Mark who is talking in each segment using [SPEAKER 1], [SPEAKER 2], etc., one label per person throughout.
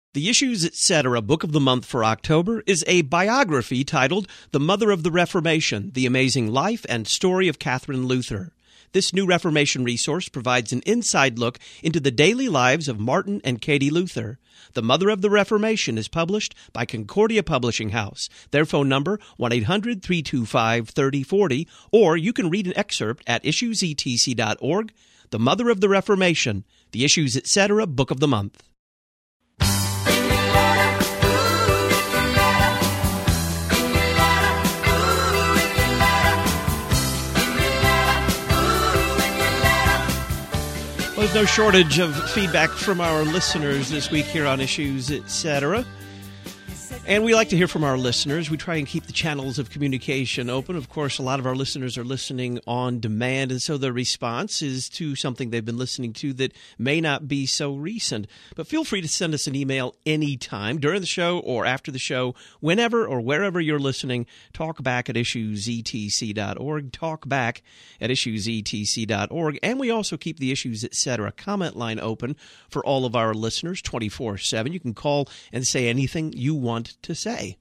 [SPEAKER 1] The Issues Etc. Book of the Month for October is a biography titled The Mother of the Reformation, The Amazing Life and Story of Catherine Luther. This new Reformation resource provides an inside look into the daily lives of Martin and Katie Luther. The Mother of the Reformation is published by Concordia Publishing House. Their phone number, 1-800-325-3040, or you can read an excerpt at issuesetc.org. The Mother of the Reformation, The Issues Etc. Book of the Month. Well, there's no shortage of feedback from our listeners this week here on Issues Etc. And we like to hear from our listeners. We try and keep the channels of communication open. Of course, a lot of our listeners are listening on demand, and so their response is to something they've been listening to that may not be so recent. But feel free to send us an email anytime, during the show or after the show, whenever or wherever you're listening. Talk back at issuesetc.org, talk back at issuesetc.org. And we also keep the Issues Etc. comment line open for all of our listeners 24/7. You can call and say anything you want to say.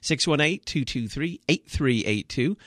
[SPEAKER 1] 618-223-8382,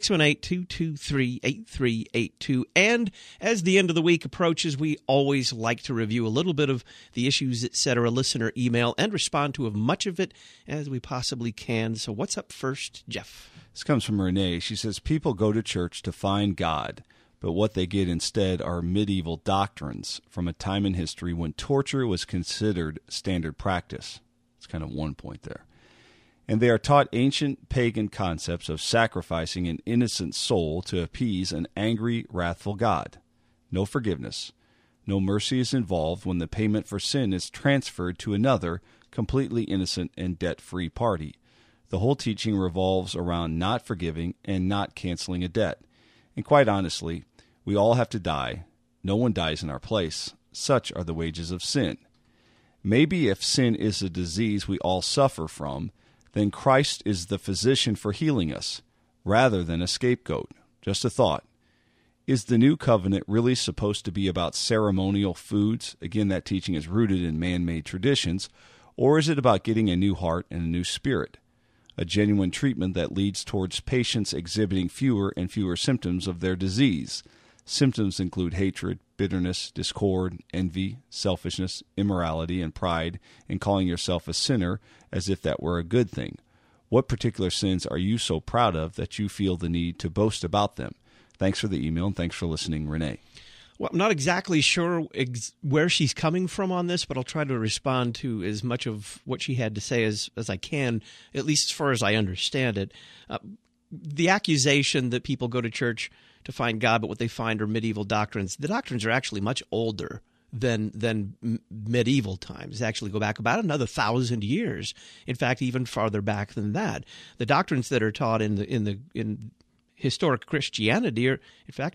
[SPEAKER 1] 618-223-8382. And as the end of the week approaches, we always like to review a little bit of the Issues Etc. listener email and respond to as much of it as we possibly can. So what's up first, Jeff?
[SPEAKER 2] This comes from Renee. She says, people go to church to find God, but what they get instead are medieval doctrines from a time in history when torture was considered standard practice. It's kind of one point there. And they are taught ancient pagan concepts of sacrificing an innocent soul to appease an angry, wrathful God. No forgiveness. No mercy is involved when the payment for sin is transferred to another, completely innocent and debt-free party. The whole teaching revolves around not forgiving and not canceling a debt. And quite honestly, we all have to die. No one dies in our place. Such are the wages of sin. Maybe if sin is a disease we all suffer from, then Christ is the physician for healing us, rather than a scapegoat. Just a thought. Is the new covenant really supposed to be about ceremonial foods? Again, that teaching is rooted in man-made traditions. Or is it about getting a new heart and a new spirit? A genuine treatment that leads towards patients exhibiting fewer and fewer symptoms of their disease. Symptoms include hatred, bitterness, discord, envy, selfishness, immorality, and pride, and calling yourself a sinner as if that were a good thing. What particular sins are you so proud of that you feel the need to boast about them? Thanks for the email, and thanks for listening, Renee.
[SPEAKER 1] Well, I'm not exactly sure where she's coming from on this, but I'll try to respond to as much of what she had to say as I can, at least as far as I understand it. The accusation that people go to church to find God, but what they find are medieval doctrines. The doctrines are actually much older than medieval times. They actually go back about another 1,000 years. In fact, even farther back than that. The doctrines that are taught in historic Christianity are, in fact,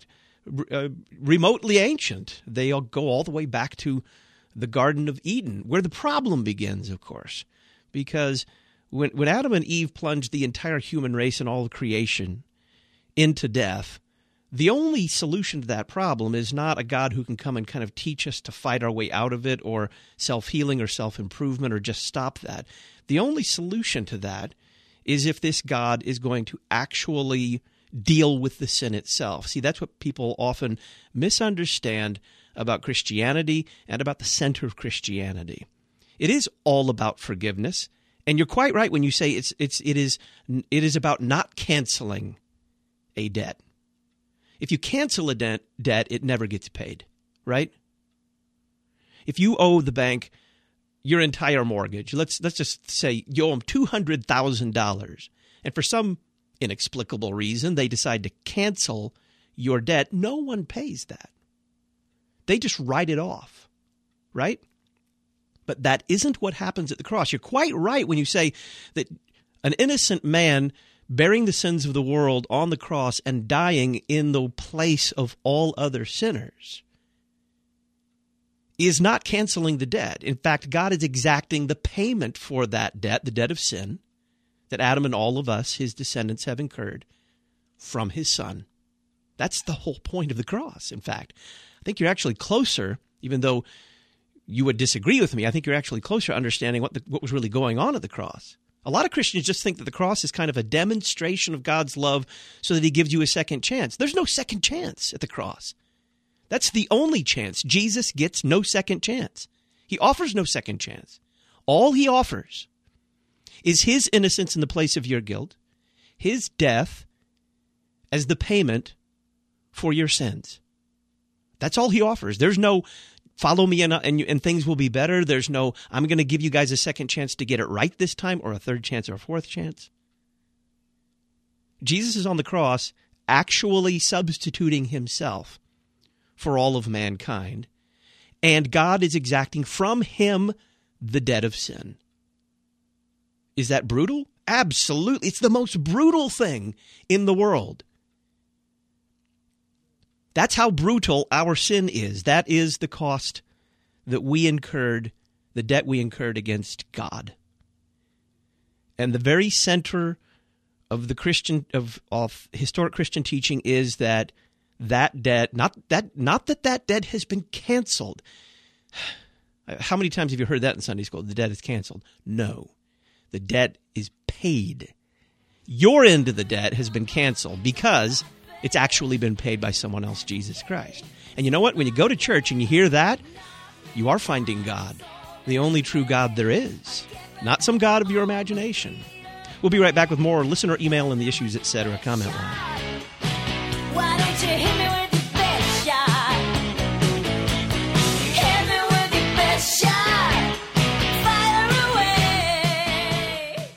[SPEAKER 1] remotely ancient. They all go all the way back to the Garden of Eden, where the problem begins, of course, because when Adam and Eve plunged the entire human race and all of creation into death, the only solution to that problem is not a God who can come and kind of teach us to fight our way out of it, or self-healing or self-improvement, or just stop that. The only solution to that is if this God is going to actually deal with the sin itself. See, that's what people often misunderstand about Christianity and about the center of Christianity. It is all about forgiveness, and you're quite right when you say it is about not canceling a debt. If you cancel a debt, it never gets paid, right? If you owe the bank your entire mortgage, let's just say you owe them $200,000, and for some inexplicable reason they decide to cancel your debt, no one pays that. They just write it off, right? But that isn't what happens at the cross. You're quite right when you say that an innocent man bearing the sins of the world on the cross and dying in the place of all other sinners is not canceling the debt. In fact, God is exacting the payment for that debt, the debt of sin, that Adam and all of us, his descendants, have incurred from his Son. That's the whole point of the cross, in fact. I think you're actually closer, even though you would disagree with me. I think you're actually closer to understanding what was really going on at the cross. A lot of Christians just think that the cross is kind of a demonstration of God's love so that he gives you a second chance. There's no second chance at the cross. That's the only chance. Jesus gets no second chance. He offers no second chance. All he offers is his innocence in the place of your guilt, his death as the payment for your sins. That's all he offers. There's no follow me and things will be better. There's no I'm going to give you guys a second chance to get it right this time, or a third chance or a fourth chance. Jesus is on the cross actually substituting himself for all of mankind, and God is exacting from him the debt of sin. Is that brutal? Absolutely. It's the most brutal thing in the world. That's how brutal our sin is. That is the cost that we incurred, the debt we incurred against God. And the very center of the Christian of historic Christian teaching is that debt, not that debt has been canceled. How many times have you heard that in Sunday school? The debt is canceled. No. The debt is paid. Your end of the debt has been canceled because it's actually been paid by someone else, Jesus Christ. And you know what? When you go to church and you hear that, you are finding God, the only true God there is, not some God of your imagination. We'll be right back with more listener email and the Issues, Etc. comment line.
[SPEAKER 3] Why don't you hit me with your best shot? Hit me with your best shot. Fire away.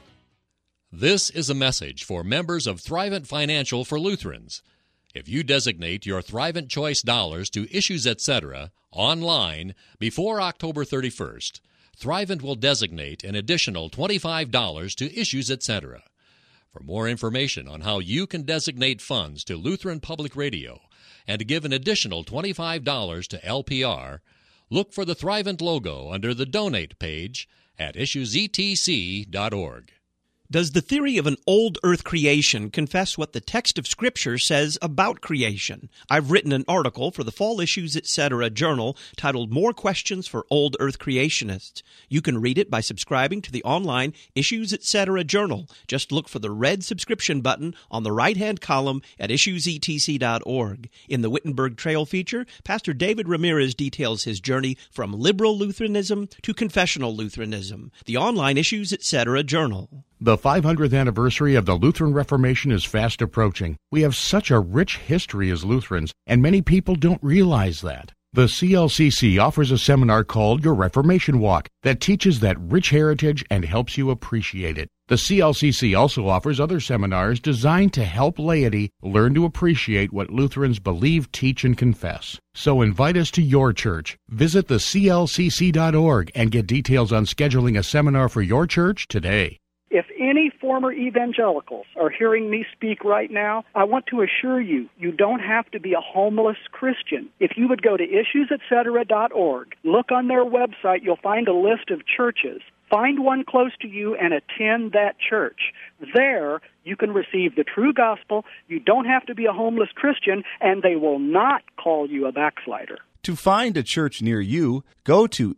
[SPEAKER 4] This is a message for members of Thrivent Financial for Lutherans. If you designate your Thrivent Choice dollars to Issues, Etc. online before October 31st, Thrivent will designate an additional $25 to Issues, Etc. For more information on how you can designate funds to Lutheran Public Radio and to give an additional $25 to LPR, look for the Thrivent logo under the Donate page at issuesetc.org.
[SPEAKER 1] Does the theory of an old earth creation confess what the text of Scripture says about creation? I've written an article for the Fall Issues, Etc. journal titled More Questions for Old Earth Creationists. You can read it by subscribing to the online Issues, Etc. journal. Just look for the red subscription button on the right-hand column at issuesetc.org. In the Wittenberg Trail feature, Pastor David Ramirez details his journey from liberal Lutheranism to confessional Lutheranism. The online Issues, Etc. journal.
[SPEAKER 5] The 500th anniversary of the Lutheran Reformation is fast approaching. We have such a rich history as Lutherans, and many people don't realize that. The CLCC offers a seminar called Your Reformation Walk that teaches that rich heritage and helps you appreciate it. The CLCC also offers other seminars designed to help laity learn to appreciate what Lutherans believe, teach, and confess. So invite us to your church. Visit theclcc.org and get details on scheduling a seminar for your church today.
[SPEAKER 6] If any former evangelicals are hearing me speak right now, I want to assure you, you don't have to be a homeless Christian. If you would go to issuesetc.org, look on their website, you'll find a list of churches. Find one close to you and attend that church. There, you can receive the true gospel. You don't have to be a homeless Christian, and they will not call you a backslider.
[SPEAKER 2] To find a church near you, go to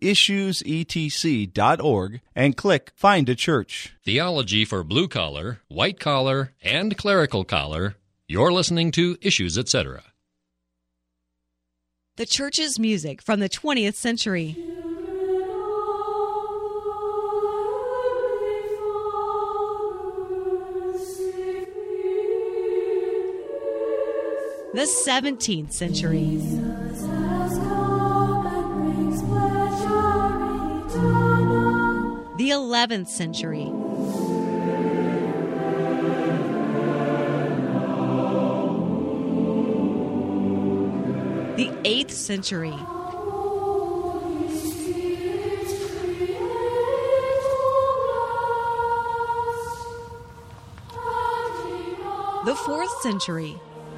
[SPEAKER 2] issuesetc.org and click Find a Church.
[SPEAKER 4] Theology for blue collar, white collar, and clerical collar. You're listening to Issues, Etc.
[SPEAKER 7] The church's music from the 20th century. The 17th century. The 11th century. The 8th century. The 4th century.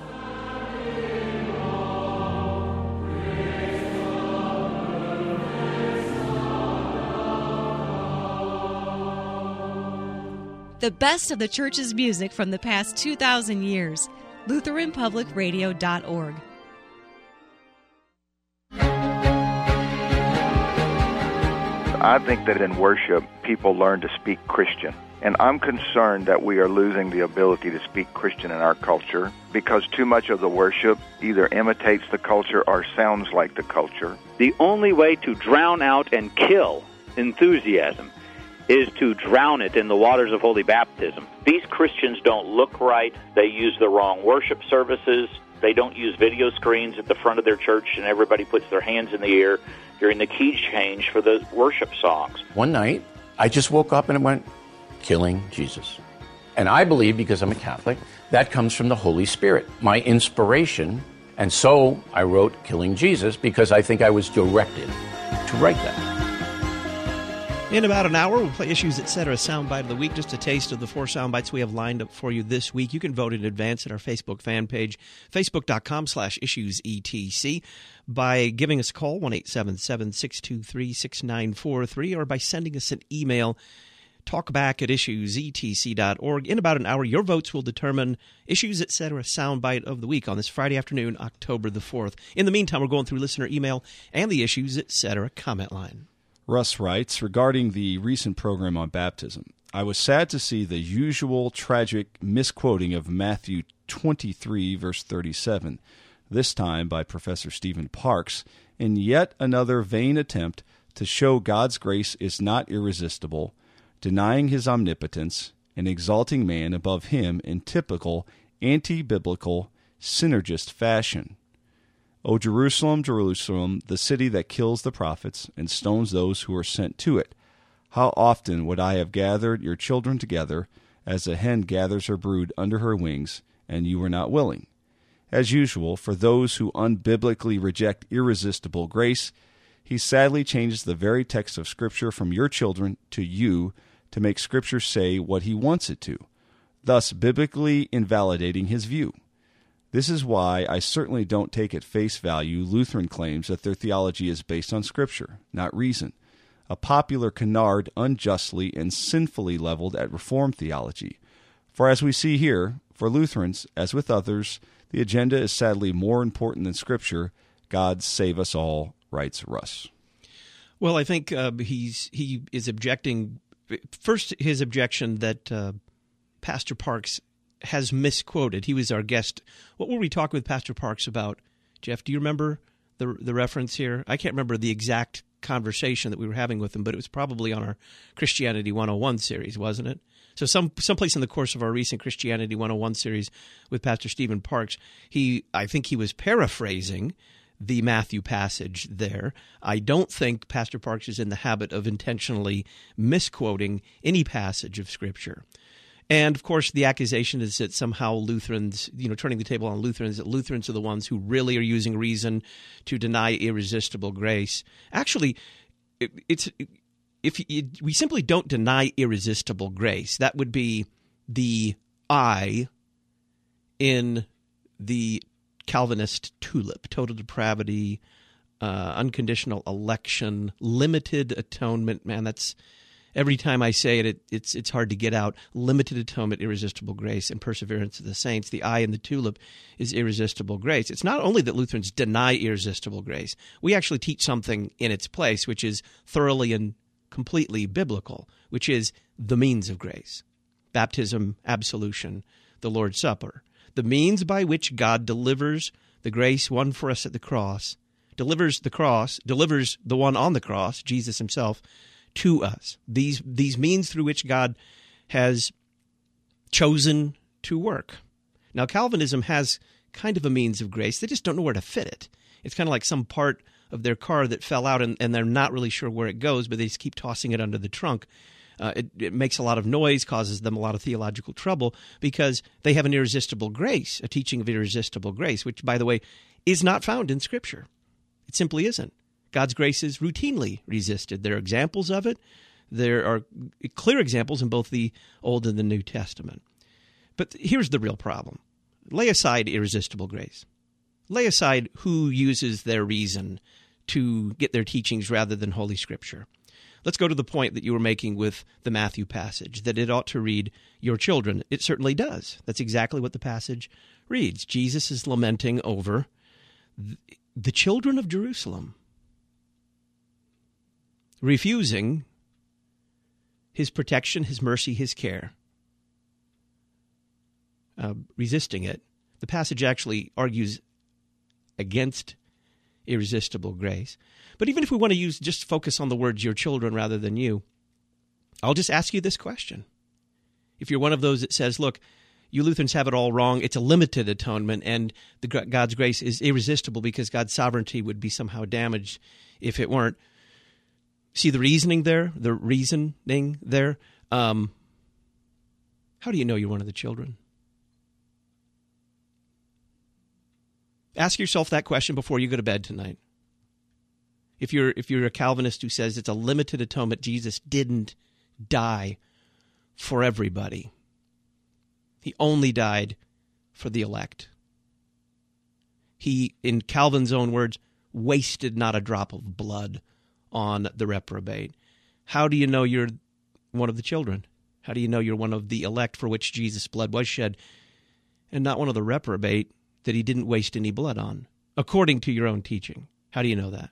[SPEAKER 7] The best of the church's music from the past 2,000 years. LutheranPublicRadio.org.
[SPEAKER 8] I think that in worship, people learn to speak Christian. And I'm concerned that we are losing the ability to speak Christian in our culture because too much of the worship either imitates the culture or sounds like the culture.
[SPEAKER 9] The only way to drown out and kill enthusiasm is to drown it in the waters of holy baptism. These Christians don't look right. They use the wrong worship services. They don't use video screens at the front of their church and everybody puts their hands in the air during the key change for the worship songs.
[SPEAKER 10] One night, I just woke up and it went, killing Jesus. And I believe, because I'm a Catholic, that comes from the Holy Spirit, my inspiration. And so I wrote Killing Jesus because I think I was directed to write that.
[SPEAKER 1] In about an hour, we'll play Issues, Etc. Soundbite of the Week, just a taste of the 4 soundbites we have lined up for you this week. You can vote in advance at our Facebook fan page, facebook.com/issuesetc, by giving us a call, 1-877-623-6943, or by sending us an email, talkback@issuesetc.org. In about an hour, your votes will determine Issues, Etc. Soundbite of the Week on this Friday afternoon, October the 4th. In the meantime, we're going through listener email and the Issues, Etc. comment line.
[SPEAKER 2] Russ writes, regarding the recent program on baptism, I was sad to see the usual tragic misquoting of Matthew 23, verse 37, this time by Professor Stephen Parks, in yet another vain attempt to show God's grace is not irresistible, denying his omnipotence and exalting man above him in typical anti-biblical synergist fashion. O Jerusalem, Jerusalem, the city that kills the prophets and stones those who are sent to it, how often would I have gathered your children together as a hen gathers her brood under her wings, and you were not willing. As usual, for those who unbiblically reject irresistible grace, he sadly changes the very text of Scripture from your children to you to make Scripture say what he wants it to, thus biblically invalidating his view. This is why I certainly don't take at face value Lutheran claims that their theology is based on Scripture, not reason, a popular canard unjustly and sinfully leveled at Reformed theology. For as we see here, for Lutherans, as with others, the agenda is sadly more important than Scripture. God save us all, writes Russ.
[SPEAKER 1] Well, I think he is objecting. First, his objection that Pastor Parks has misquoted. He was our guest. What were we talking with Pastor Parks about? Jeff, do you remember the reference here? I can't remember the exact conversation that we were having with him, but it was probably on our Christianity 101 series, wasn't it? So someplace in the course of our recent Christianity 101 series with Pastor Stephen Parks, I think he was paraphrasing the Matthew passage there. I don't think Pastor Parks is in the habit of intentionally misquoting any passage of Scripture. And, of course, the accusation is that somehow Lutherans, turning the table on Lutherans, that Lutherans are the ones who really are using reason to deny irresistible grace. Actually, we simply don't deny irresistible grace. That would be the I in the Calvinist tulip: total depravity, unconditional election, limited atonement. Man, that's every time I say it, it's hard to get out. Limited atonement, irresistible grace, and perseverance of the saints. The I in the tulip is irresistible grace. It's not only that Lutherans deny irresistible grace. We actually teach something in its place, which is thoroughly and completely biblical, which is the means of grace: baptism, absolution, the Lord's Supper. The means by which God delivers the grace won for us at the cross, delivers the one on the cross, Jesus himself, to us. These means through which God has chosen to work. Now, Calvinism has kind of a means of grace. They just don't know where to fit it. It's kind of like some part of their car that fell out and they're not really sure where it goes, but they just keep tossing it under the trunk. It makes a lot of noise, causes them a lot of theological trouble because they have an irresistible grace, a teaching of irresistible grace, which, by the way, is not found in Scripture. It simply isn't. God's grace is routinely resisted. There are examples of it. There are clear examples in both the Old and the New Testament. But here's the real problem. Lay aside irresistible grace. Lay aside who uses their reason to get their teachings rather than Holy Scripture. Let's go to the point that you were making with the Matthew passage, that it ought to read, your children. It certainly does. That's exactly what the passage reads. Jesus is lamenting over the children of Jerusalem. refusing his protection, his mercy, his care, resisting it. The passage actually argues against irresistible grace. But even if we want to just focus on the words your children rather than you, I'll just ask you this question. If you're one of those that says, look, you Lutherans have it all wrong, it's a limited atonement, and God's grace is irresistible because God's sovereignty would be somehow damaged if it weren't. See the reasoning there? The reasoning there? How do you know you're one of the children? Ask yourself that question before you go to bed tonight. If you're a Calvinist who says it's a limited atonement, Jesus didn't die for everybody. He only died for the elect. He, in Calvin's own words, wasted not a drop of blood on the reprobate. How do you know you're one of the children? How do you know you're one of the elect for which Jesus' blood was shed, and not one of the reprobate that he didn't waste any blood on, according to your own teaching? How do you know that?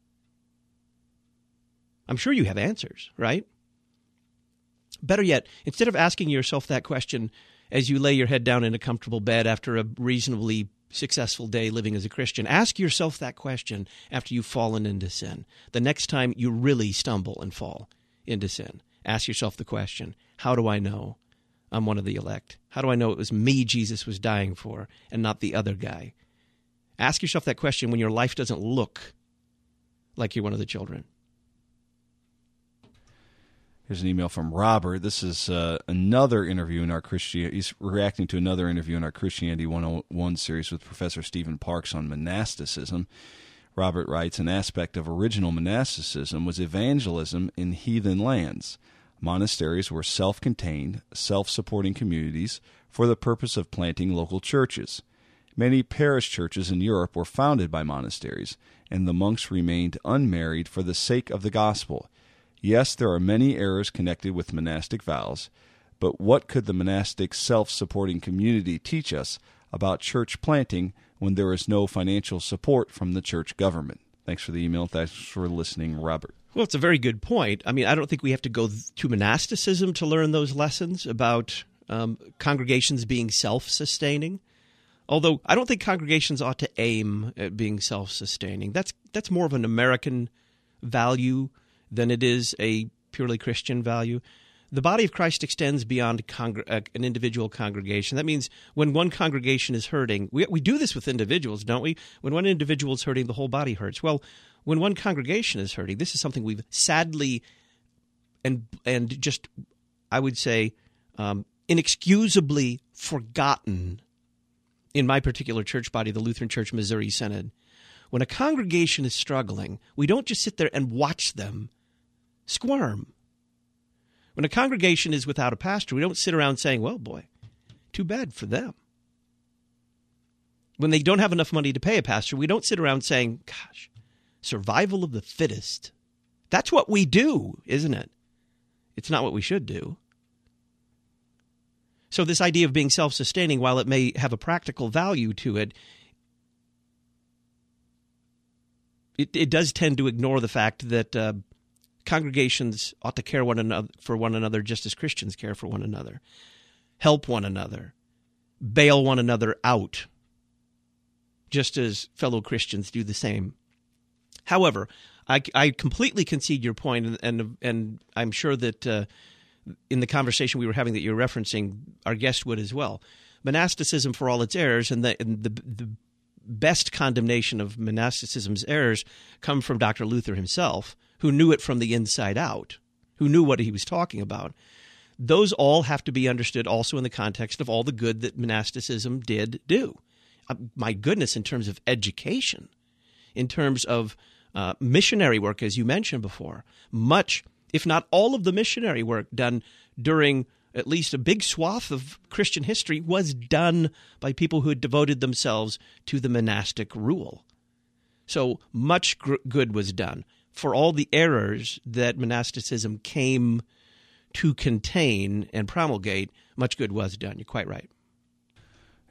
[SPEAKER 1] I'm sure you have answers, right? Better yet, instead of asking yourself that question as you lay your head down in a comfortable bed after a reasonably successful day living as a Christian, ask yourself that question after you've fallen into sin. The next time you really stumble and fall into sin, ask yourself the question, how do I know I'm one of the elect? How do I know it was me Jesus was dying for and not the other guy? Ask yourself that question when your life doesn't look like you're one of the children.
[SPEAKER 2] Here's an email from Robert. This is another interview in our Christianity. He's reacting to another interview in our Christianity 101 series with Professor Stephen Parks on monasticism. Robert writes, an aspect of original monasticism was evangelism in heathen lands. Monasteries were self-contained, self-supporting communities for the purpose of planting local churches. Many parish churches in Europe were founded by monasteries, and the monks remained unmarried for the sake of the gospel. Yes, there are many errors connected with monastic vows, but what could the monastic self-supporting community teach us about church planting when there is no financial support from the church government? Thanks for the email. Thanks for listening, Robert.
[SPEAKER 1] Well, it's a very good point. I mean, I don't think we have to go to monasticism to learn those lessons about congregations being self-sustaining. Although I don't think congregations ought to aim at being self-sustaining. That's more of an American value than it is a purely Christian value. The body of Christ extends beyond an individual congregation. That means when one congregation is hurting, we do this with individuals, don't we? When one individual is hurting, the whole body hurts. Well, when one congregation is hurting, this is something we've sadly and just, I would say, inexcusably forgotten in my particular church body, the Lutheran Church Missouri Synod. When a congregation is struggling, we don't just sit there and watch them squirm. When a congregation is without a pastor, we don't sit around saying, well, boy, too bad for them. When they don't have enough money to pay a pastor, we don't sit around saying, gosh, survival of the fittest. That's what we do, isn't it? It's not what we should do. So this idea of being self-sustaining, while it may have a practical value to it, it does tend to ignore the fact that congregations ought to care for one another just as Christians care for one another, help one another, bail one another out, just as fellow Christians do the same. However, I completely concede your point, and I'm sure that in the conversation we were having that you're referencing, our guest would as well. Monasticism, for all its errors, and the best condemnation of monasticism's errors come from Dr. Luther himself, who knew it from the inside out, who knew what he was talking about. Those all have to be understood also in the context of all the good that monasticism did do. My goodness, in terms of education, in terms of missionary work, as you mentioned before, much, if not all of the missionary work done during at least a big swath of Christian history was done by people who had devoted themselves to the monastic rule. So much good was done. For all the errors that monasticism came to contain and promulgate, much good was done. You're quite right.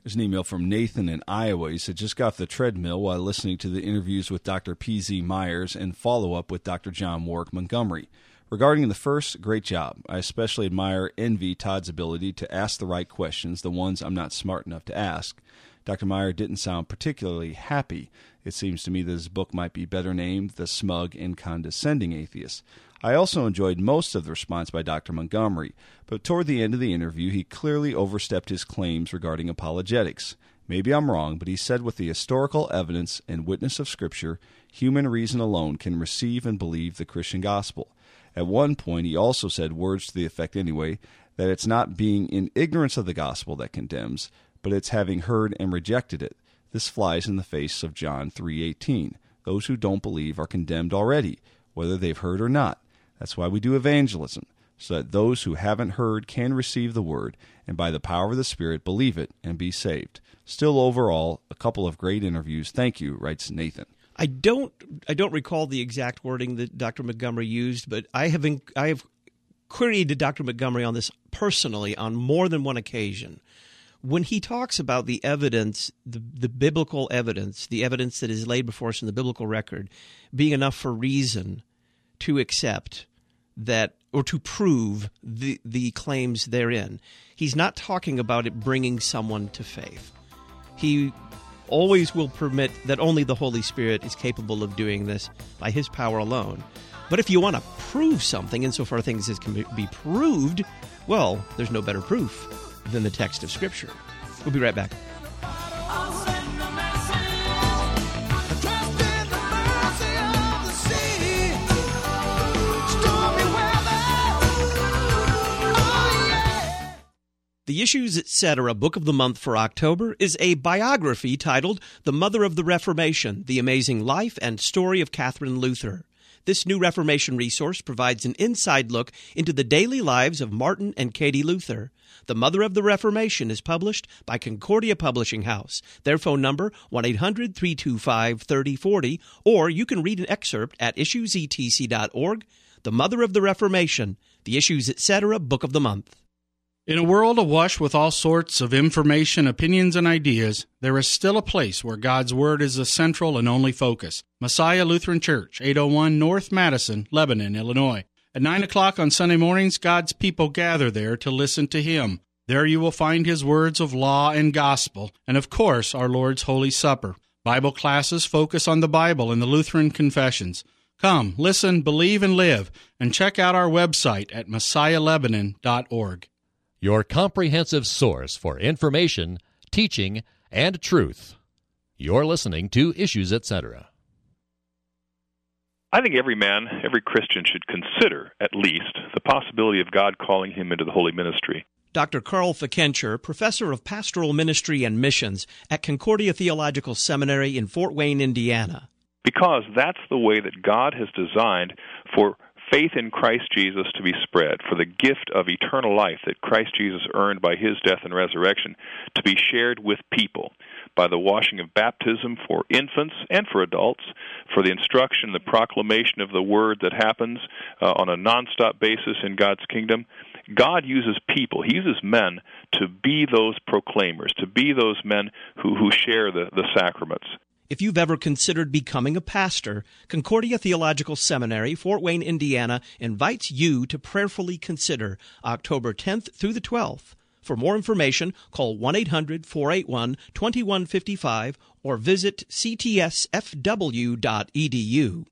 [SPEAKER 2] There's an email from Nathan in Iowa. He said, just got off the treadmill while listening to the interviews with Dr. P.Z. Myers and follow-up with Dr. John Warwick Montgomery. Regarding the first, great job. I especially envy Todd's ability to ask the right questions, the ones I'm not smart enough to ask. Dr. Meyer didn't sound particularly happy. It seems to me that his book might be better named The Smug and Condescending Atheist. I also enjoyed most of the response by Dr. Montgomery, but toward the end of the interview, he clearly overstepped his claims regarding apologetics. Maybe I'm wrong, but he said with the historical evidence and witness of Scripture, human reason alone can receive and believe the Christian gospel. At one point, he also said words to the effect anyway, that it's not being in ignorance of the gospel that condemns, but it's having heard and rejected it. This flies in the face of John 3:18. Those who don't believe are condemned already, whether they've heard or not. That's why we do evangelism, so that those who haven't heard can receive the word, and by the power of the Spirit believe it and be saved. Still, overall, a couple of great interviews. Thank you, writes Nathan.
[SPEAKER 1] I don't recall the exact wording that Dr. Montgomery used, but I have queried Dr. Montgomery on this personally on more than one occasion. When he talks about the evidence, the biblical evidence, the evidence that is laid before us in the biblical record, being enough for reason to accept that or to prove the claims therein, he's not talking about it bringing someone to faith. He always will permit that only the Holy Spirit is capable of doing this by His power alone. But if you want to prove something, insofar things as can be proved, well, there's no better proof than the text of Scripture. We'll be right back. The Issues, Etc. Book of the Month for October is a biography titled The Mother of the Reformation, The Amazing Life and Story of Catherine Luther. This new Reformation resource provides an inside look into the daily lives of Martin and Katie Luther. The Mother of the Reformation is published by Concordia Publishing House. Their phone number, 1-800-325-3040, or you can read an excerpt at issuesetc.org. The Mother of the Reformation, The Issues, Etc. Book of the Month.
[SPEAKER 11] In a world awash with all sorts of information, opinions, and ideas, there is still a place where God's Word is the central and only focus. Messiah Lutheran Church, 801 North Madison, Lebanon, Illinois. At 9 o'clock on Sunday mornings, God's people gather there to listen to Him. There you will find His words of law and gospel, and of course, our Lord's Holy Supper. Bible classes focus on the Bible and the Lutheran confessions. Come, listen, believe, and live, and check out our website at messiahlebanon.org.
[SPEAKER 4] Your comprehensive source for information, teaching, and truth. You're listening to Issues, Etc.
[SPEAKER 12] I think every man, every Christian should consider, at least, the possibility of God calling him into the holy ministry.
[SPEAKER 1] Dr. Carl Fikencher, professor of pastoral ministry and missions at Concordia Theological Seminary in Fort Wayne, Indiana.
[SPEAKER 12] Because that's the way that God has designed for faith in Christ Jesus to be spread, for the gift of eternal life that Christ Jesus earned by His death and resurrection to be shared with people by the washing of baptism for infants and for adults, for the instruction, the proclamation of the Word that happens on a nonstop basis in God's kingdom. God uses people. He uses men to be those proclaimers, to be those men who share the sacraments.
[SPEAKER 1] If you've ever considered becoming a pastor, Concordia Theological Seminary, Fort Wayne, Indiana, invites you to prayerfully consider October 10th through the 12th. For more information, call 1-800-481-2155 or visit ctsfw.edu.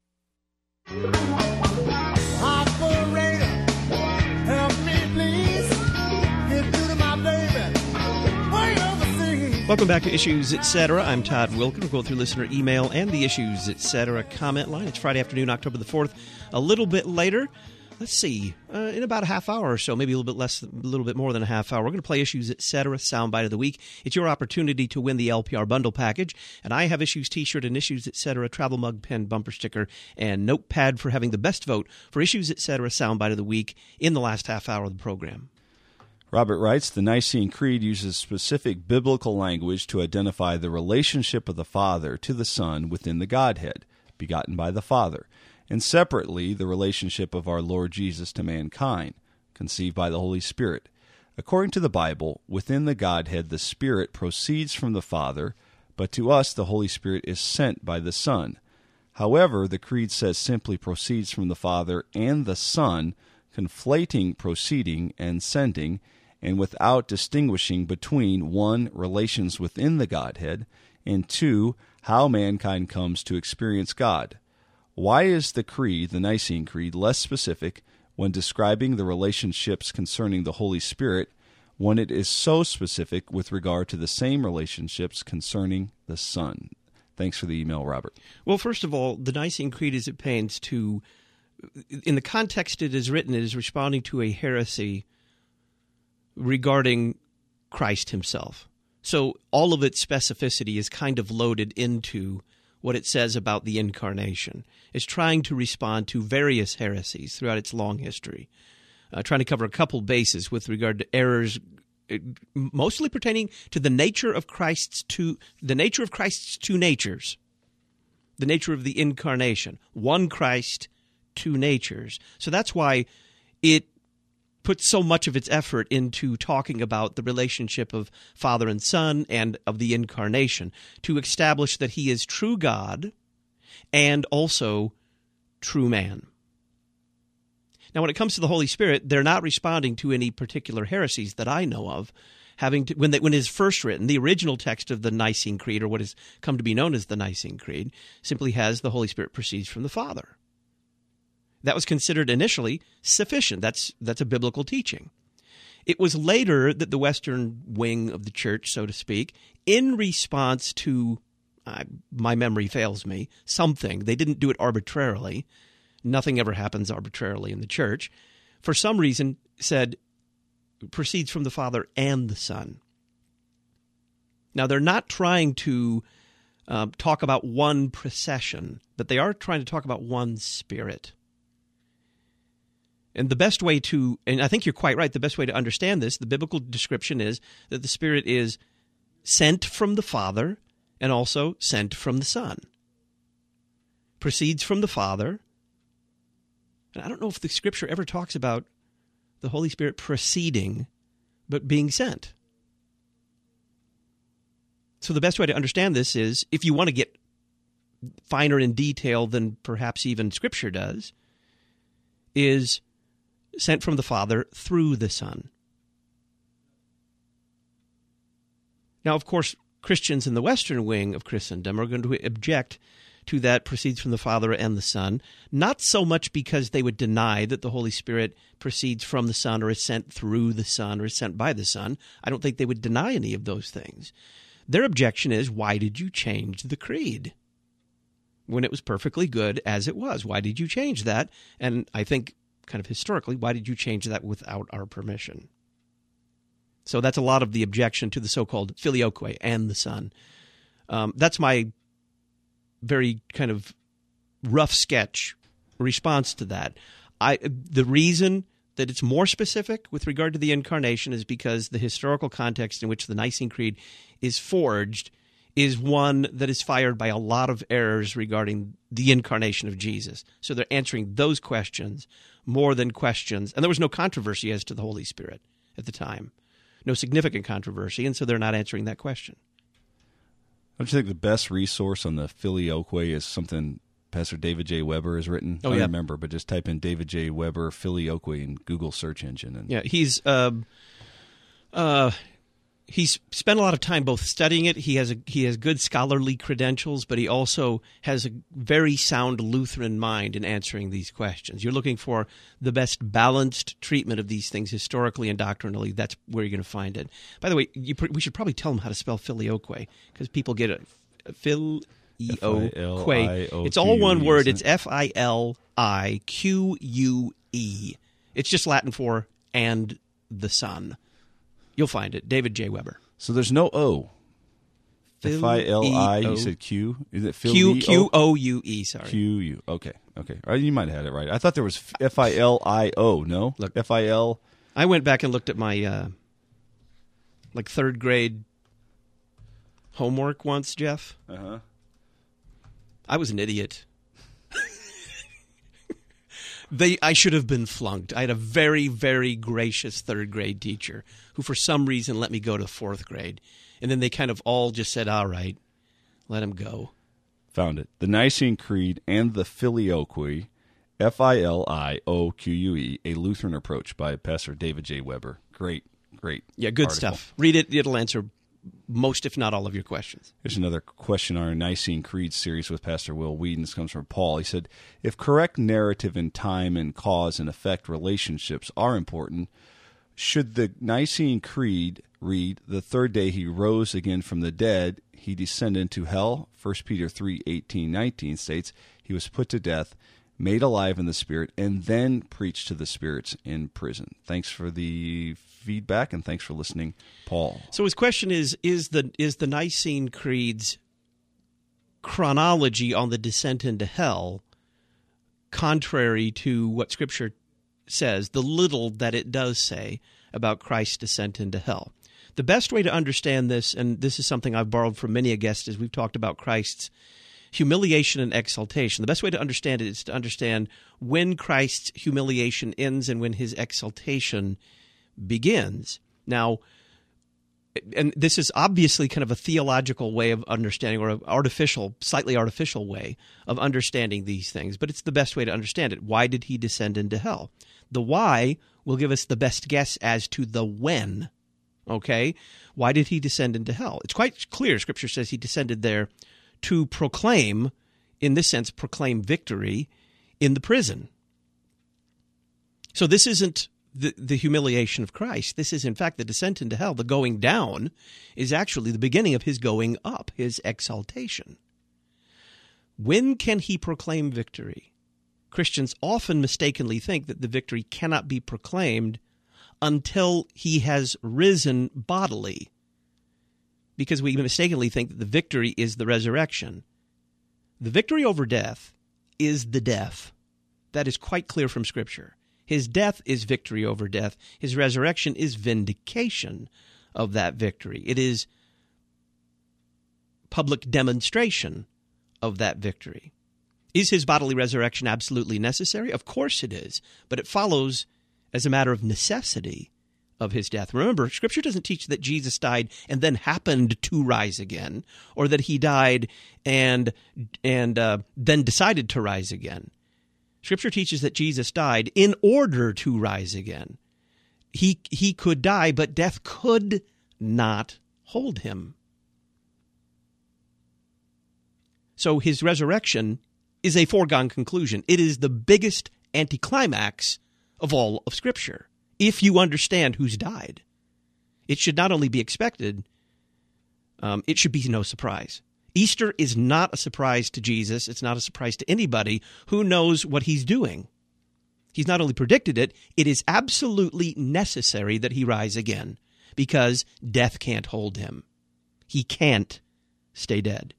[SPEAKER 1] Welcome back to Issues, Etc. I'm Todd Wilken. We'll go through listener email and the Issues, Etc. comment line. It's Friday afternoon, October the 4th. A little bit later, let's see, in about a half hour or so, maybe a little bit more than a half hour, we're going to play Issues, Etc. Soundbite of the Week. It's your opportunity to win the LPR bundle package, and I have Issues t-shirt and Issues, Etc. travel mug, pen, bumper sticker, and notepad for having the best vote for Issues, Etc. Soundbite of the Week in the last half hour of the program.
[SPEAKER 2] Robert writes, the Nicene Creed uses specific biblical language to identify the relationship of the Father to the Son within the Godhead, begotten by the Father, and separately the relationship of our Lord Jesus to mankind, conceived by the Holy Spirit. According to the Bible, within the Godhead, the Spirit proceeds from the Father, but to us the Holy Spirit is sent by the Son. However, the Creed says simply proceeds from the Father and the Son, conflating proceeding and sending, and without distinguishing between 1. Relations within the Godhead, and 2. How mankind comes to experience God. Why is the Creed, the Nicene Creed, less specific when describing the relationships concerning the Holy Spirit when it is so specific with regard to the same relationships concerning the Son? Thanks for the email, Robert.
[SPEAKER 1] Well, first of all, the Nicene Creed is at pains to, in the context it is written, it is responding to a heresy regarding Christ himself. So all of its specificity is kind of loaded into what it says about the incarnation. It's trying to respond to various heresies throughout its long history, trying to cover a couple bases with regard to errors mostly pertaining to the nature of Christ's two natures, the nature of the incarnation, one Christ, two natures. So that's why it puts so much of its effort into talking about the relationship of Father and Son and of the incarnation to establish that he is true God and also true man. Now, when it comes to the Holy Spirit, they're not responding to any particular heresies that I know of. When it is first written, the original text of the Nicene Creed, or what has come to be known as the Nicene Creed, simply has the Holy Spirit proceeds from the Father. That was considered initially sufficient. That's a biblical teaching. It was later that the Western wing of the church, so to speak, in response to, my memory fails me, something, they didn't do it arbitrarily. Nothing ever happens arbitrarily in the church. For some reason, said, proceeds from the Father and the Son. Now, they're not trying to talk about one procession, but they are trying to talk about one Spirit. And the best way to, and I think you're quite right, the best way to understand this, the biblical description is that the Spirit is sent from the Father and also sent from the Son. Proceeds from the Father. And I don't know if the Scripture ever talks about the Holy Spirit proceeding, but being sent. So the best way to understand this is, if you want to get finer in detail than perhaps even Scripture does, is sent from the Father through the Son. Now, of course, Christians in the Western wing of Christendom are going to object to that proceeds from the Father and the Son, not so much because they would deny that the Holy Spirit proceeds from the Son or is sent through the Son or is sent by the Son. I don't think they would deny any of those things. Their objection is, why did you change the creed when it was perfectly good as it was? Why did you change that? And I think, kind of historically, why did you change that without our permission? So that's a lot of the objection to the so-called filioque and the Son. That's my very kind of rough sketch response to that. The reason that it's more specific with regard to the incarnation is because the historical context in which the Nicene Creed is forged is one that is fired by a lot of errors regarding the incarnation of Jesus. So they're answering those questions more than questions. And there was no controversy as to the Holy Spirit at the time. No significant controversy, and so they're not answering that question.
[SPEAKER 2] Don't you think the best resource on the filioque is something Pastor David J. Weber has written?
[SPEAKER 1] Oh,
[SPEAKER 2] I
[SPEAKER 1] yeah.
[SPEAKER 2] don't remember, but just type in David J. Weber filioque in Google search engine. And
[SPEAKER 1] Yeah, he's spent a lot of time both studying it. He has good scholarly credentials, but he also has a very sound Lutheran mind in answering these questions. You're looking for the best balanced treatment of these things historically and doctrinally. That's where you're going to find it. By the way, we should probably tell them how to spell filioque, because people get it. Filioque. It's all one word. It's Filique. It's just Latin for and the Son. You'll find it. David J. Weber.
[SPEAKER 2] So there's no O. F-I-L-I, you said Q? Is it Phil?
[SPEAKER 1] Q-O-U-E, sorry.
[SPEAKER 2] Q-U. Okay. You might have had it right. I thought there was F-I-L-I-O, no?
[SPEAKER 1] Look,
[SPEAKER 2] F-I-L.
[SPEAKER 1] I went back and looked at my third grade homework once, Jeff.
[SPEAKER 2] Uh-huh.
[SPEAKER 1] I was an idiot. I should have been flunked. I had a very, very gracious third grade teacher who for some reason let me go to fourth grade. And then they kind of all just said, all right, let him go.
[SPEAKER 2] Found it. The Nicene Creed and the Filioque, Filioque, a Lutheran approach by Pastor David J. Weber. Great
[SPEAKER 1] Yeah, good
[SPEAKER 2] article.
[SPEAKER 1] stuff. Read it. It'll answer most, if not all, of your questions.
[SPEAKER 2] Here's another question on our Nicene Creed series with Pastor Will Whedon. This comes from Paul. He said, if correct narrative in time and cause and effect relationships are important, should the Nicene Creed read, the third day he rose again from the dead, he descended into hell? 1 Peter 3:18-19 states, he was put to death, made alive in the Spirit, and then preached to the spirits in prison. Thanks for the feedback, and thanks for listening, Paul.
[SPEAKER 1] So his question is the Nicene Creed's chronology on the descent into hell contrary to what Scripture says, the little that it does say about Christ's descent into hell? The best way to understand this, and this is something I've borrowed from many a guest as we've talked about Christ's humiliation and exaltation. The best way to understand it is to understand when Christ's humiliation ends and when his exaltation begins. Now, and this is obviously kind of a theological way of understanding, or an artificial, slightly artificial way of understanding these things, but it's the best way to understand it. Why did he descend into hell? The why will give us the best guess as to the when. Okay? Why did he descend into hell? It's quite clear. Scripture says he descended there to proclaim, in this sense, proclaim victory in the prison. So this isn't the humiliation of Christ. This is, in fact, the descent into hell. The going down is actually the beginning of his going up, his exaltation. When can he proclaim victory? Christians often mistakenly think that the victory cannot be proclaimed until he has risen bodily, because we mistakenly think that the victory is the resurrection. The victory over death is the death. That is quite clear from Scripture. His death is victory over death. His resurrection is vindication of that victory. It is public demonstration of that victory. Is his bodily resurrection absolutely necessary? Of course it is, but it follows as a matter of necessity of his death. Remember, Scripture doesn't teach that Jesus died and then happened to rise again, or that he died and then decided to rise again. Scripture teaches that Jesus died in order to rise again. He could die, but death could not hold him. So his resurrection is a foregone conclusion. It is the biggest anticlimax of all of Scripture, if you understand who's died. It should not only be expected, it should be no surprise. Easter is not a surprise to Jesus. It's not a surprise to anybody who knows what he's doing. He's not only predicted it, it is absolutely necessary that he rise again, because death can't hold him. He can't stay dead.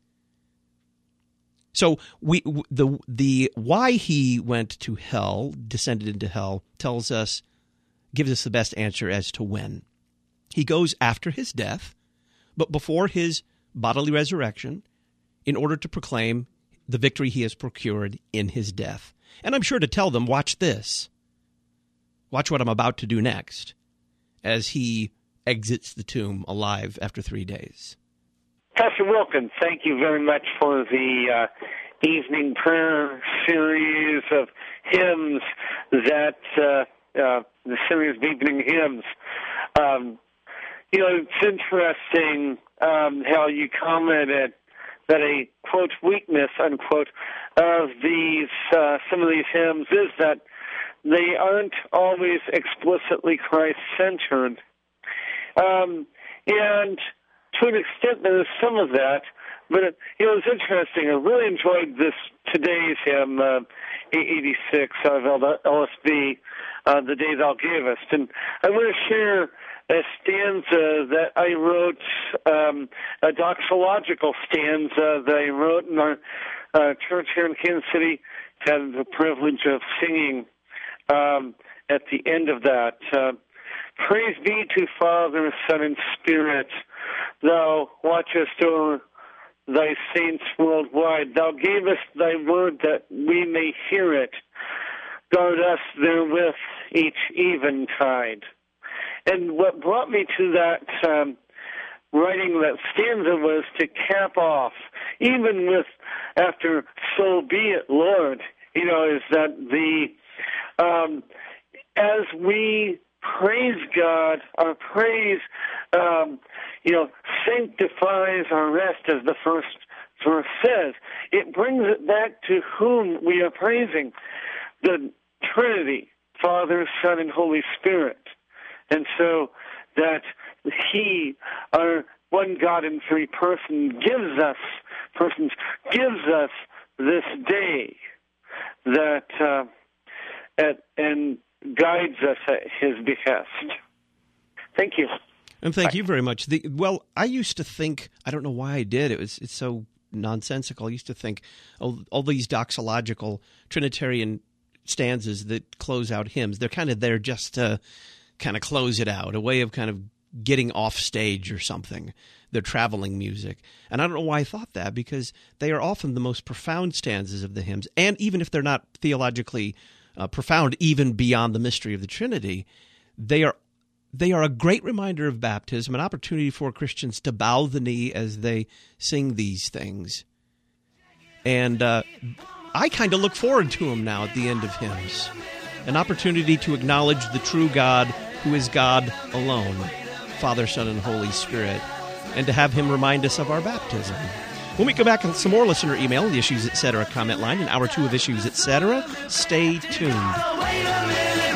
[SPEAKER 1] So the why he went to hell, descended into hell, gives us the best answer as to when. He goes after his death, but before his bodily resurrection, in order to proclaim the victory he has procured in his death. And I'm sure to tell them, watch this. Watch what I'm about to do next, as he exits the tomb alive after 3 days.
[SPEAKER 13] Pastor Wilkins, thank you very much for the evening prayer series of hymns that the series of evening hymns. It's interesting how you commented that a, quote, weakness, unquote, of these some of these hymns is that they aren't always explicitly Christ-centered. And to an extent, there is some of that, but it was interesting. I really enjoyed today's hymn, 86 of LSB, The Day Thou Gavest. And I want to share a stanza that I wrote, a doxological stanza that I wrote in our church here in Kansas City. Had the privilege of singing at the end of that. Praise be to Father, Son, and Spirit. Thou watchest o'er thy saints worldwide. Thou gavest thy word that we may hear it. guard us therewith each eventide. And what brought me to that writing that stanza was to cap off, even with after "So be it, Lord," is that as we praise God, our praise, sanctifies our rest, as the first verse says. It brings it back to whom we are praising, the Trinity, Father, Son, and Holy Spirit. And so that He, our one God in three persons, gives us this day that and guides us at His behest. Thank you.
[SPEAKER 1] And thank you very much. I used to think, I don't know why I did, it's so nonsensical. I used to think all these doxological Trinitarian stanzas that close out hymns, they're kind of there just to kind of close it out, a way of kind of getting off stage or something. They're traveling music. And I don't know why I thought that, because they are often the most profound stanzas of the hymns. And even if they're not theologically profound, even beyond the mystery of the Trinity, they are a great reminder of baptism, an opportunity for Christians to bow the knee as they sing these things. And I kind of look forward to them now at the end of hymns. An opportunity to acknowledge the true God, who is God alone, Father, Son, and Holy Spirit, and to have Him remind us of our baptism. When we come back with some more listener email, the Issues Etc. comment line, in Hour 2 of Issues Etc., stay tuned.
[SPEAKER 3] Wait a minute,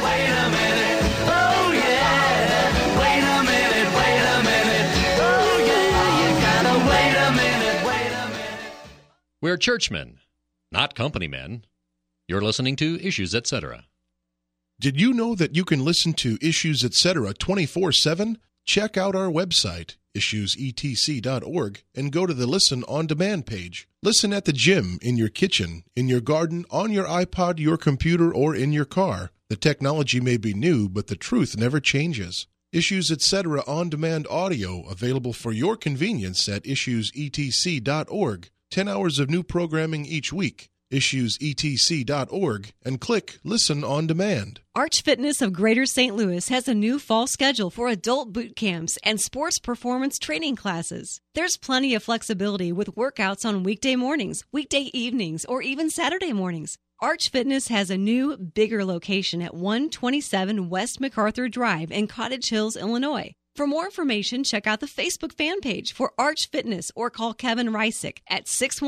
[SPEAKER 3] oh yeah. Wait a minute, oh yeah. You gotta wait a minute.
[SPEAKER 4] We're churchmen, not company men. You're listening to Issues Etc.
[SPEAKER 14] Did you know that you can listen to Issues Etc. 24/7? Check out our website, issuesetc.org, and go to the Listen on Demand page. Listen at the gym, in your kitchen, in your garden, on your iPod, your computer, or in your car. The technology may be new, but the truth never changes. Issues Etc. On Demand audio available for your convenience at issuesetc.org. 10 hours of new programming each week. issuesetc.org, and click Listen on Demand.
[SPEAKER 7] Arch Fitness of Greater St. Louis has a new fall schedule for adult boot camps and sports performance training classes. There's plenty of flexibility with workouts on weekday mornings, weekday evenings, or even Saturday mornings. Arch Fitness has a new, bigger location at 127 West MacArthur Drive in Cottage Hills, Illinois. For more information, check out the Facebook fan page for Arch Fitness or call Kevin Reisick at